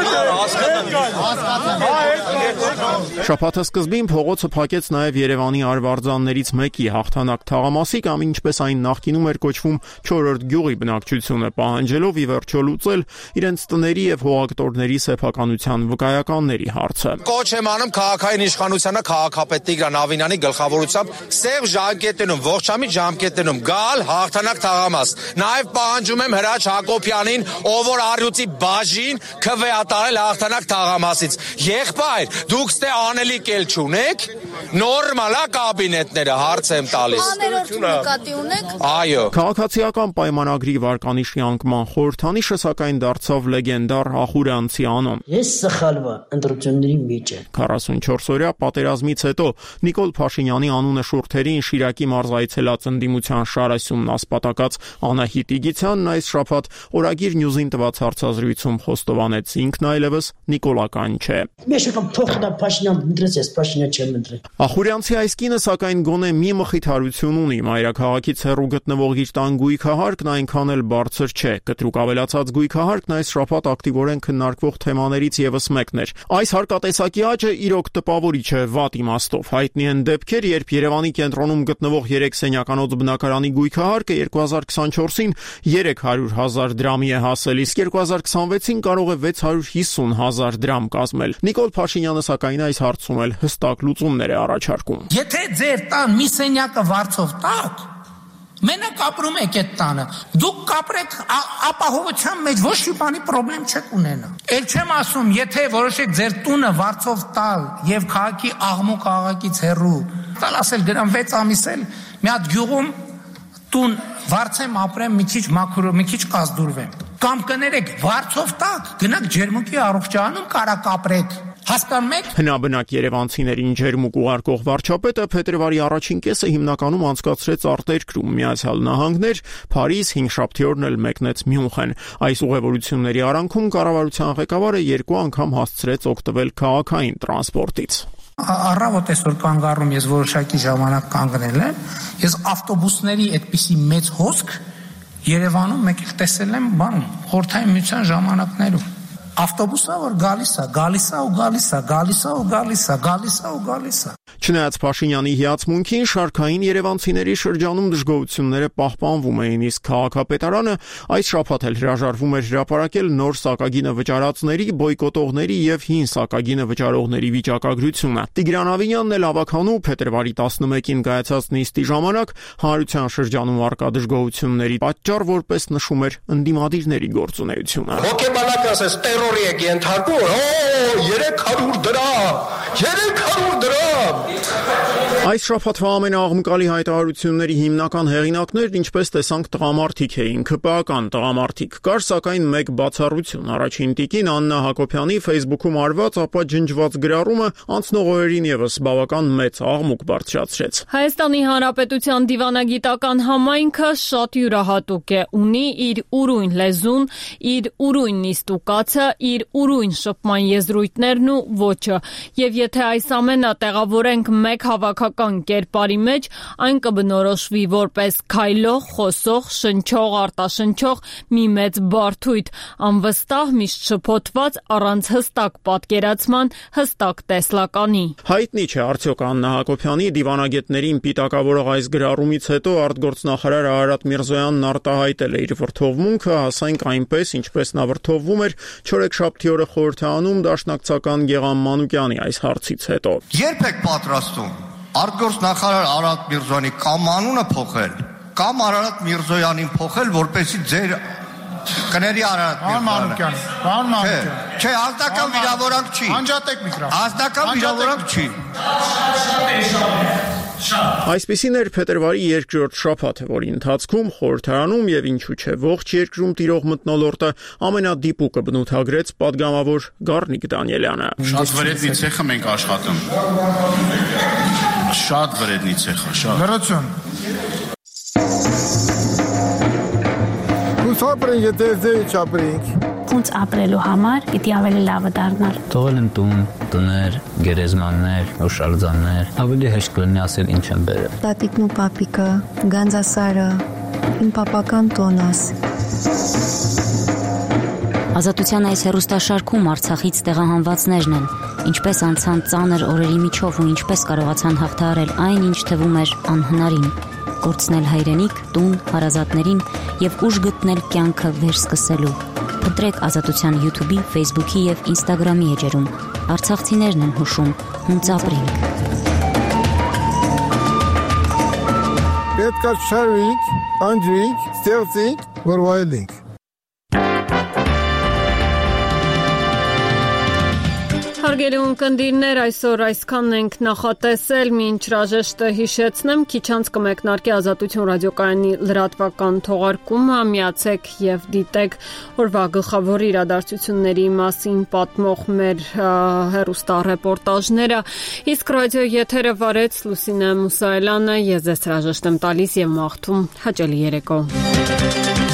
Շաբաթը սկզբին փողոցը փակեց նաև Երևանի արվարձաններից մեկի Հաղթանակ թաղամասի կամ ինչպես այն նախկինում էր կոչվում չորրորդ գյուղի բնակչությունը, պահանջելով ի վերջո լուծել իրենց տների եւ հողակտորների սեփականության վկայականների հարցը։ Կոչ եմ անում քաղաքային իշխանությանը քաղաքապետ Տիգրան Ավինյանի գլխավորությամբ սև ժամկետներում, ողջամիտ ժամկետներում գալ Հաղթանակ թաղամաս։ Նաև պահանջում եմ Հրաչ Հակոբյանին, ով որ առյուծի բաժին քվեատարել Հաղթանակ թաղամասից։ Եղբայր, դուք ստե անելիք էլ չունեք, նորմալ է կաբինետները, հարց եմ տալիս։ Նկատի ունեք։ Այո։ Քաղաքացիական պայմանագրի վարկանիշի անկման խորհրդանիշը սակայն դարձավ լեգենդար Ախուրյանցի անուն։ Ես սխալվա ընտրությունների մեջ եմ։ քառասունչորս օրյա պատերազմից հետո Նիկոլ Փաշինյանի անունը շուրթերին Շիրակի մարզայցելած ընդդիմության շարասյունն ասպատակած Անահիտ Իգիցյանն այս շաբաթ Օրագիր Նյուզին տված հարցազրույցում խոստովանեց ինքն այլևս նիկոլական չէ։ Մեզ կամ թողնա Փաշինյան ընտրեց, ես Փաշինյան չեմ ընտրել։ Ախուրյանցի այս կինը սակայն գոնե մի մխիթարություն ունի, մայրաքաղաքից հեռու գտնվող իր տան գույքահարկն այնքան էլ բարձր չէ։ Կտրուկ ավելացած գույքահարկն այս շաբաթ ակտիվորեն քննարկվող թեմաներից եւս մեկն էր։ Այս հարկատեսակի աճը իրոք տպավորիչ է վատ իմաստով։ Հայտնի են դեպքեր, երբ Երևանի կենտրոնում գտնվող երեք սենյականոց բնակարանի գույքահարկը երկու հազար քսանչորսին երեք հարյուր հազար դրամի է հասել, իսկ երկու հազար քսանվեցին կարող է վեց հարյուր հիսուն հազար դրամ կազմել։ Նիկոլ Փաշինյանը սակայն այս հարցում էլ հստակ լուծումներ է առաջարկում։ Եթե ձեր տան մի սենյակը վարձով տաք, մենակ ապրում եք այդ տանը, դուք կապրեք ապահովության մեջ, ոչ մի բանի խնդրեմ չեք ունենա։ Էլ չեմ ասում, եթե որոշեք ձեր տունը վարձով տալ եւ քաղաքի աղմուկ քաղաքից հեռու, տալ ասել դրան վեց ամիս էլ մի հատ գյուղում տուն վարձեմ ապրեմ, մի քիչ մաքուր, մի քիչ կազդուրվեմ։ Կամ կներեք վարձով տակ, գնաք ջերմուկի առողջանում կարակ ապրեք։ Հասկանում եք։ Հնաբնակ երևանցիներին ջերմուկ ուղարկող վարչապետը փետրվարի առաջին կեսը հիմնականում անցկացրեց արտերկրում, Միացյալ Նահանգներ, Փարիզ, հինգշաբթի օրն էլ մեկնեց Մյունխեն։ Այս ուղևորությունների արանքում կառավարության ղեկավարը երկու անգամ հասցրեց օգտվել քաղաքային տրանսպորտից։ Առավոտ այսօր կանգառում ես որոշակի ժամանակ կանգնել եմ, ես ավտոբուսների այդպիսի մեծ հոսք Երևանում մեկ էլ տեսել եմ, բան, խորհրդային միության ժամանակներում։ Ավտոբուսը որ գալիս է, գալիս է ու գալիս է, գալիս է ու գալիս է, գալիս է ու գալիս է։ Չնայած Փաշինյանի հիացմունքին, շարքային երևանցիների շրջանում դժգոհությունները պահպանվում էին, իսկ քաղաքապետարանը այս շաբաթ էլ հրաժարվում էր հրապարակել նոր սակագինը վճարածների, բոյկոտողների եւ հին սակագինը վճարողների վիճակագրությունը։ Տիգրան Ավինյանն էլ ավականու փետրվարի տասնմեկին կայացած նիստի ժամանակ հանրության շրջանում արկա դժգոհությունների պատճառ որպես նշում էր ընդդիմադիրների գործունեությունը։ Հոգեբանական ասես տերորի եք ենթարկում, օ երեք հարյուր դրամ, երեք հարյուր դրամ։ Այս շաբաթվա ամենաաղմկալի հայտարարությունների հիմնական հեղինակներն ինչպես տեսանք տղամարդիկ էին, ՔՊԱ-կան տղամարդիկ։ Կար սակայն մեկ բացառություն։ Առաջին տիկին Աննա Հակոբյանի Facebook-ում արված, ապա ջնջված գրառումը անցնող օրերին եւս բավական մեծ աղմուկ բարձրացրեց։ Հայաստանի Հանրապետության դիվանագիտական համայնքը շատ յուրահատուկ է, ունի իր ուրույն լեզուն, իր ուրույն նիստուկացը, իր ուրույն շփման եզրույթներն ու ոճը։ Եվ եթե այս ամենը տեղավորենք մեկ հավաքական կերպարի մեջ, այն կբնորոշվի որպես քայլող, խոսող, շնչող, արտաշնչող մի մեծ բարդույթ, անվստահ, միշտ շփոթված, առանց հստակ պատկերացման, հստակ տեսլականի։ Հայտնի չէ արդյոք Աննա Հակոբյանի դիվանագետներին պիտակավորող այս գրառումից հետո արտգործնախարար Արարատ Միրզոյանն արտահայտել է իր վրթովմունքը, ասենք այնպես, ինչպես նա վրթովվում էր չորեքշաբթի օրը խորհրդանում դաշնակցական Գեղամ Մանուկյանի այս հարցից հետո։ Երբ եք պատրաստում արտգործնախարար Արարատ Միրզոյանի կամ անունը փոխել, կամ Արարատ Միրզոյանին փոխել, որպեսզի ձեր կների Արարատ Մանուկյան, Մանուկյան։ Չէ, ազնական վիրավորանք չի։ Անջատեք միկրոֆոնը։ Ազնական վիրավորանք չի։ Այսպիսին էր փետրվարի երկրորդ շաբաթը, որի ընթացքում խորհրդարանում եւ ինչու չէ ողջ երկրում տիրող մթնոլորտը ամենադիպուկը բնութագրեց падգամավոր Գառնիկ Դանիելյանը։ Շատ վրեդնի ցեխը մենք աշխատում։ Շատ վրեդնի ցեխը, շատ։ Լրացուն։ Չապրենք, եթե ձեր չապրենք։ Ոնց ապրելու համար պիտի ավելի լավը դառնար։ Թողել եմ տուն, տներ, գերեզմաններ, օշալձաններ, ավելի հեշտ կլինի ասել ինչ եմ բերել։ Տատիկն ու պապիկը, Գանձասարը, իմ պապական տոնս։ Ազատության այս հեռուստաշարքում Արցախից տեղահանվածներն են, ինչպես անցան ծանր օրերի միջով ու ինչպես կարողացան հաղթահարել այն, ինչ թվում էր անհնարին, կորցնել հայրենիք, տուն, հարազատներին եւ ուժ գտնել կյանքը վերսկսելու։ Փնտրեք Ազատության YouTube-ի, Facebook-ի եւ Instagram-ի էջերում։ Արցախցիներն են հուշում, հունց ապրենք։ Պետք է շարվենք, անջրենք, ստեղծենք, որ վայելենք։ Հարգելի ունկնդիրներ, այսօր այսքանն ենք նախատեսել, մինչ հրաժեշտը հիշեցնեմ, քիչ անց կմեկնարկի Ազատություն ռադիոկայանի լրատվական թողարկումը, միացեք եւ դիտեք օրվա գլխավոր իրադարձությունների մասին պատմող մեր հեռուստառեպորտաժները, իսկ ռադիո եթերը վարեց Լուսինե Մուսայելյանը, ես ձեզ հրաժեշտ եմ տալիս եւ մաղթում հաճելի երեկո։